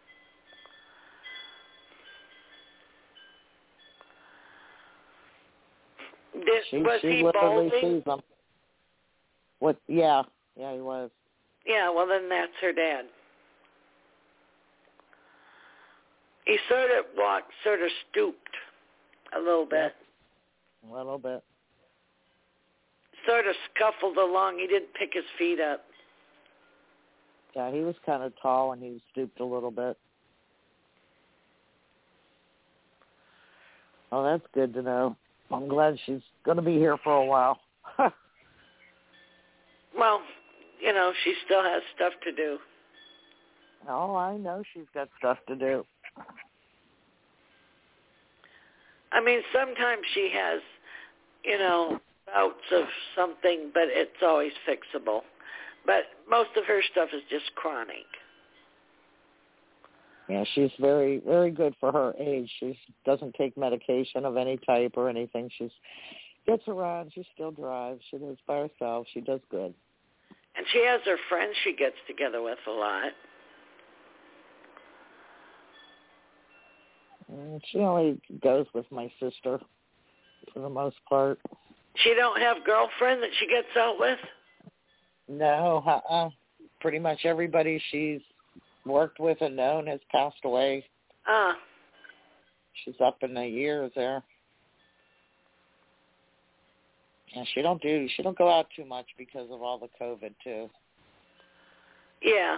Was she he literally balding? sees him. What? Yeah, he was. Yeah, well, then that's her dad. He sort of walked, sort of stooped a little bit. A little bit. Sort of scuffled along. He didn't pick his feet up. Yeah, he was kind of tall and he stooped a little bit. Oh, that's good to know. I'm glad she's going to be here for a while. Well, you know, she still has stuff to do. Oh, I know she's got stuff to do. I mean, sometimes she has, you know, bouts of something, but it's always fixable. But most of her stuff is just chronic. Yeah, she's very, very good for her age. She doesn't take medication of any type or anything. She gets around. She still drives. She lives by herself. She does good. And she has her friends she gets together with a lot. She only goes with my sister for the most part. She don't have girlfriend that she gets out with? No, pretty much everybody she's worked with and known has passed away. She's up in the years there. And she don't go out too much because of all the COVID too. Yeah.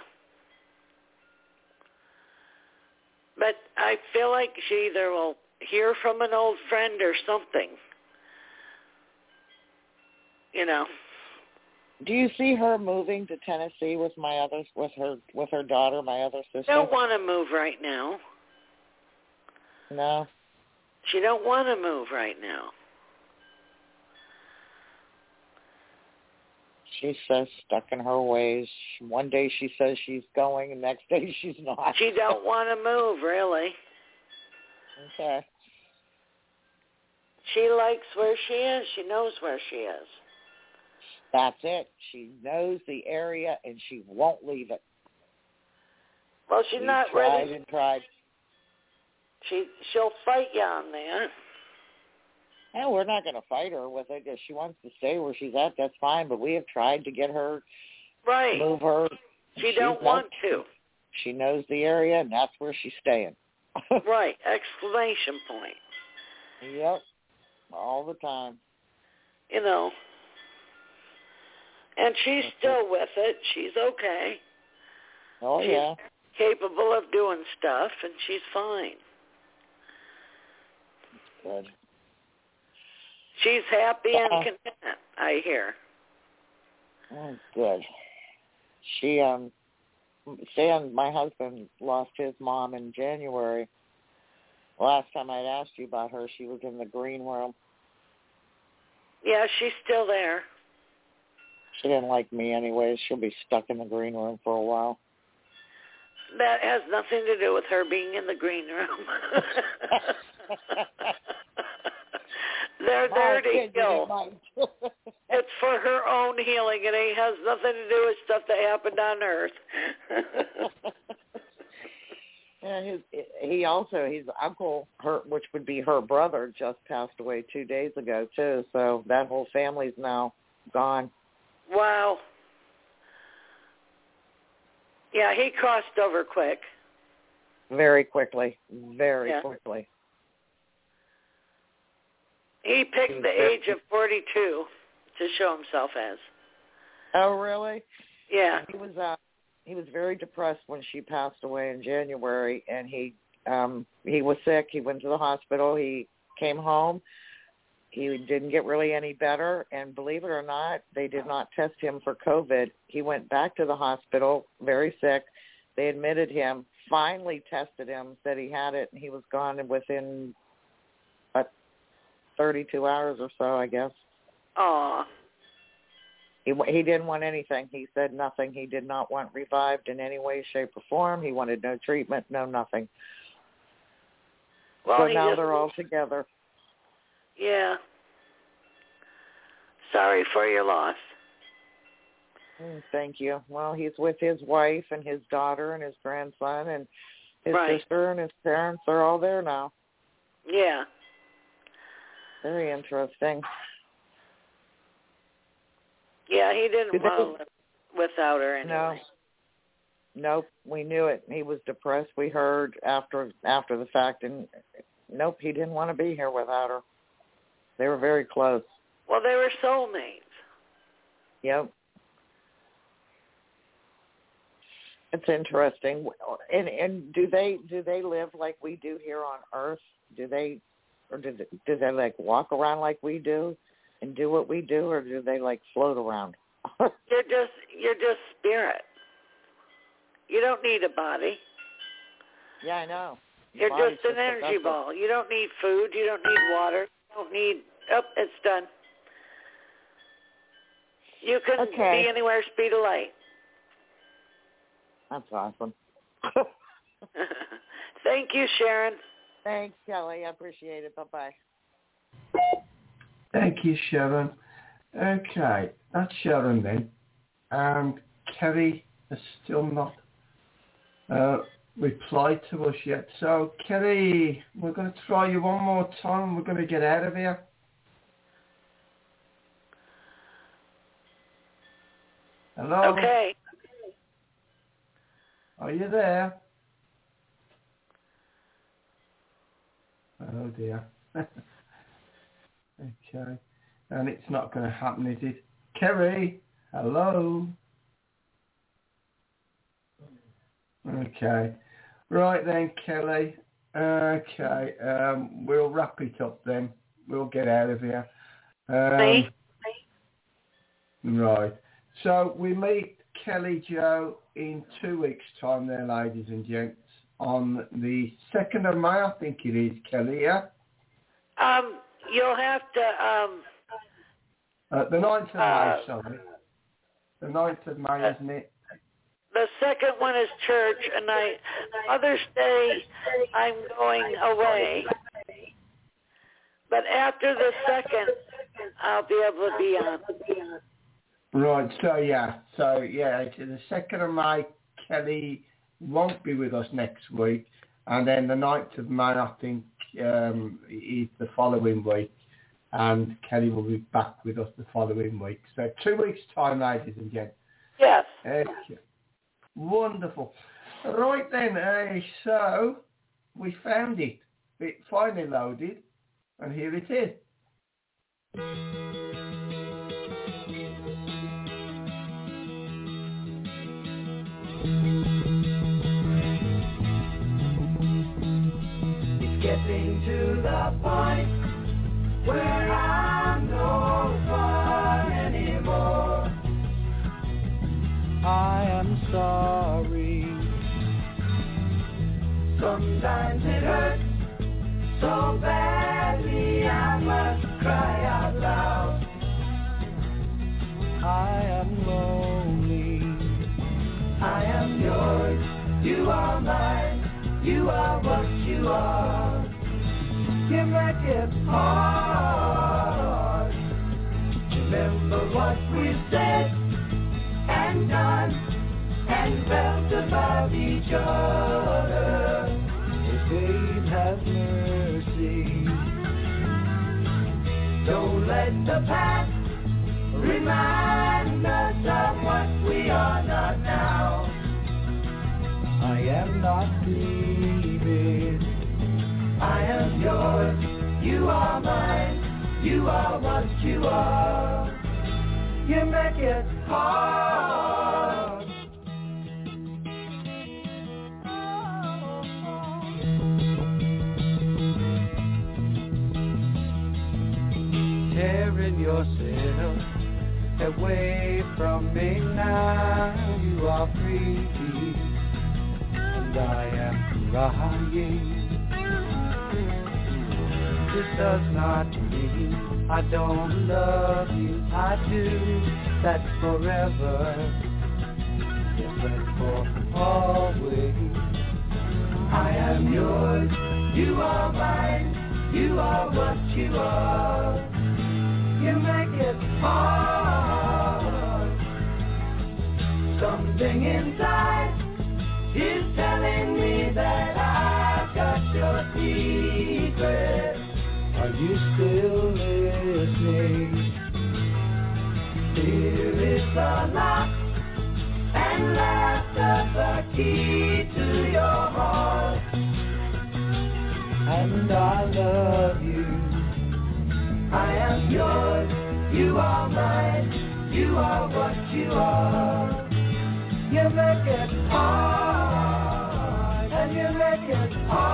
But I feel like she either will hear from an old friend or something. You know. Do you see her moving to Tennessee with her daughter, my other sister? Don't want to move right now. No. She don't want to move right now. She's so stuck in her ways. One day she says she's going, and next day she's not. She don't want to move, really. Okay. She likes where she is. She knows where she is. That's it. She knows the area, and she won't leave it. Well, she's not ready. Tried and tried. She'll fight you on that. No, we're not going to fight her with it. If she wants to stay where she's at, that's fine. But we have tried to get her, move her. She don't want to. She knows the area, and that's where she's staying. Right. Exclamation point. Yep. All the time. You know. And she's still with it. She's okay. Oh, she's yeah. Capable of doing stuff, and she's fine. Good. She's happy and content, I hear. Oh, good. She, Sam, my husband, lost his mom in January. Last time I'd asked you about her, she was in the green room. Yeah, she's still there. She didn't like me anyways. She'll be stuck in the green room for a while. That has nothing to do with her being in the green room. They're there to heal. It's for her own healing. It has nothing to do with stuff that happened on Earth. And his uncle, which would be her brother, just passed away 2 days ago too. So that whole family's now gone. Wow. Yeah, he crossed over quick. Very quickly. Very quickly. He picked the age of 42 to show himself as. Oh, really? Yeah. He was very depressed when she passed away in January, and he was sick. He went to the hospital. He came home. He didn't get really any better, and believe it or not, they did not test him for COVID. He went back to the hospital, very sick. They admitted him. finally tested him, said he had it, and he was gone within 32 hours or so, I guess. Aw. He didn't want anything. He said nothing. He did not want revived in any way, shape, or form. He wanted no treatment, no nothing. Well, so now they're all together. Yeah. Sorry for your loss. Thank you. Well, he's with his wife and his daughter and his grandson and his Right. sister and his parents. They're all there now. Yeah. Very interesting. Yeah, he didn't want to live without her anyway. Nope, we knew it. He was depressed. We heard after the fact, and nope, he didn't want to be here without her. They were very close. Well, they were soulmates. Yep. It's interesting. And do they live like we do here on Earth? Do they like walk around like we do and do what we do, or do they like float around? You're just spirit. You don't need a body. Yeah, I know. You're just an energy ball. You don't need food. You don't need water. You don't need... Oh, it's done. You can be anywhere, speed of light. That's awesome. Thank you, Sharon. Thanks, Kelly. I appreciate it. Bye-bye. Thank you, Sharon. Okay, that's Sharon then. And Kerry has still not replied to us yet. So, Kerry, we're going to try you one more time. We're going to get out of here. Hello? Okay. Are you there? Oh, dear. Okay. And it's not going to happen, is it? Kerry, hello? Okay. Right then, Kelly. Okay. We'll wrap it up then. We'll get out of here. Right. So we meet Kelly Joe in 2 weeks' time there, ladies and gents, on the 2nd of May, I think it is, Kelly, yeah? You'll have to... the 9th of May, sorry. The 9th of May, isn't it? The second one is church, and Mother's Day, I'm going away. But after the 2nd, I'll be able to be on. Right, so the 2nd of May, Kelly won't be with us next week, and then the 9th of May, I think, is the following week, and Kelly will be back with us the following week. So 2 weeks' time, ladies and gents. Yes. Wonderful. Right then, so we found it. It finally loaded, and here it is. It's getting to the point where I'm no fun anymore. I am sorry. Sometimes it hurts so badly I must cry out loud. I am lonely. I am yours. You are mine. You are what you are. You make it hard. Remember what we said and done and felt about each other. Babe, have mercy. Don't let the past remind us of what we are not now. I am not grieving. I am yours. You are mine. You are what you are. You make it hard. Tearing yourself away from me now. You are free. and I am crying. This does not mean I don't love you, I do. That's forever, yes, that's for always. I am yours, you are mine, you are what you are. You make it hard. Something inside is telling me that I've got your secret. Are you still listening? Here is the lock, and laughter the key to your heart. And I love you. I am yours, you are mine, you are what you are. You make it hard, and you make it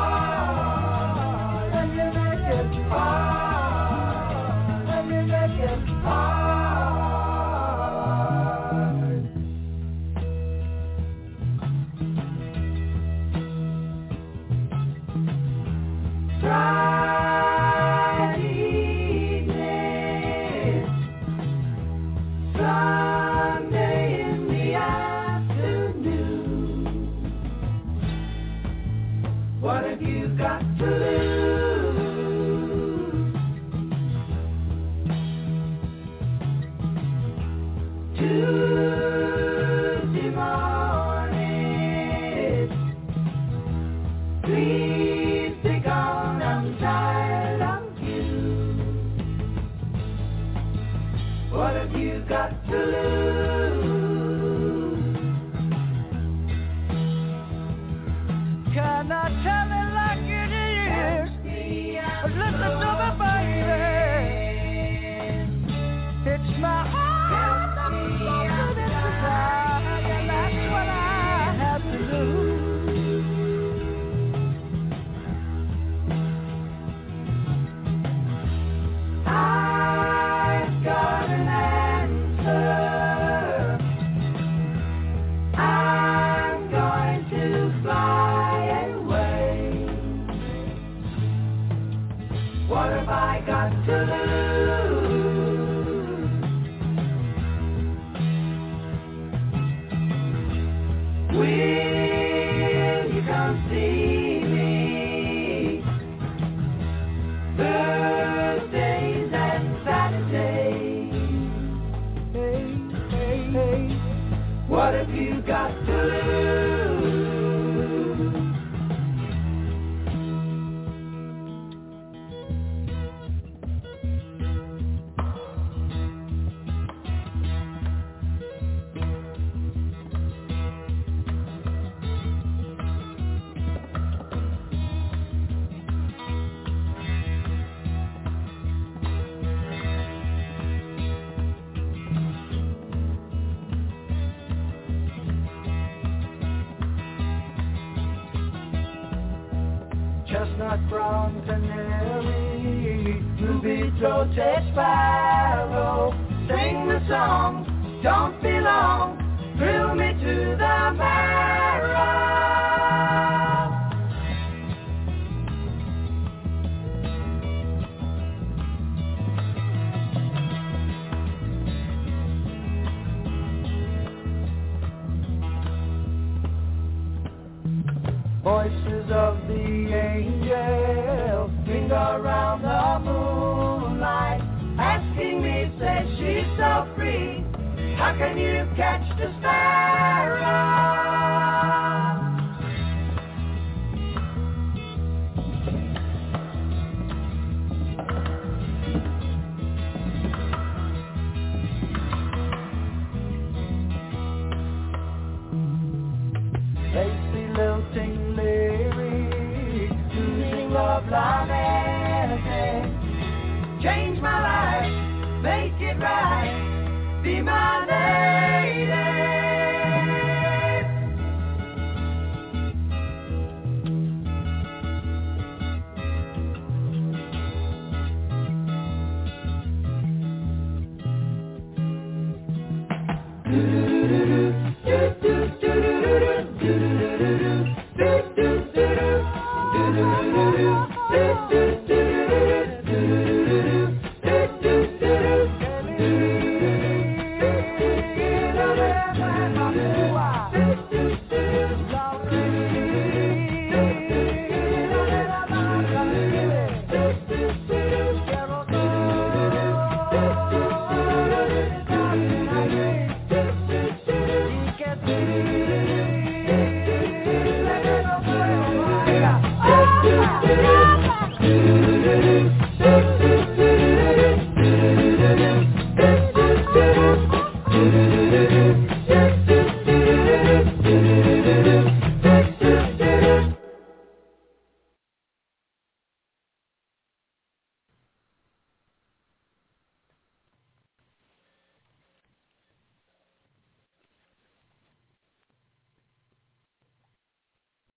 hard, and you make it hard, and you make it hard. Chestnut brown canary, ruby-throated sparrow, sing the song, don't be long, thrill me to the marrow. Voices of the angels ring around the moonlight, asking me, say she's so free, how can you catch the sparrow? Lacy lilting lyrics, losing love like anything. Change my life, make it right, be my lady. Do do do do do do do do do do do do. do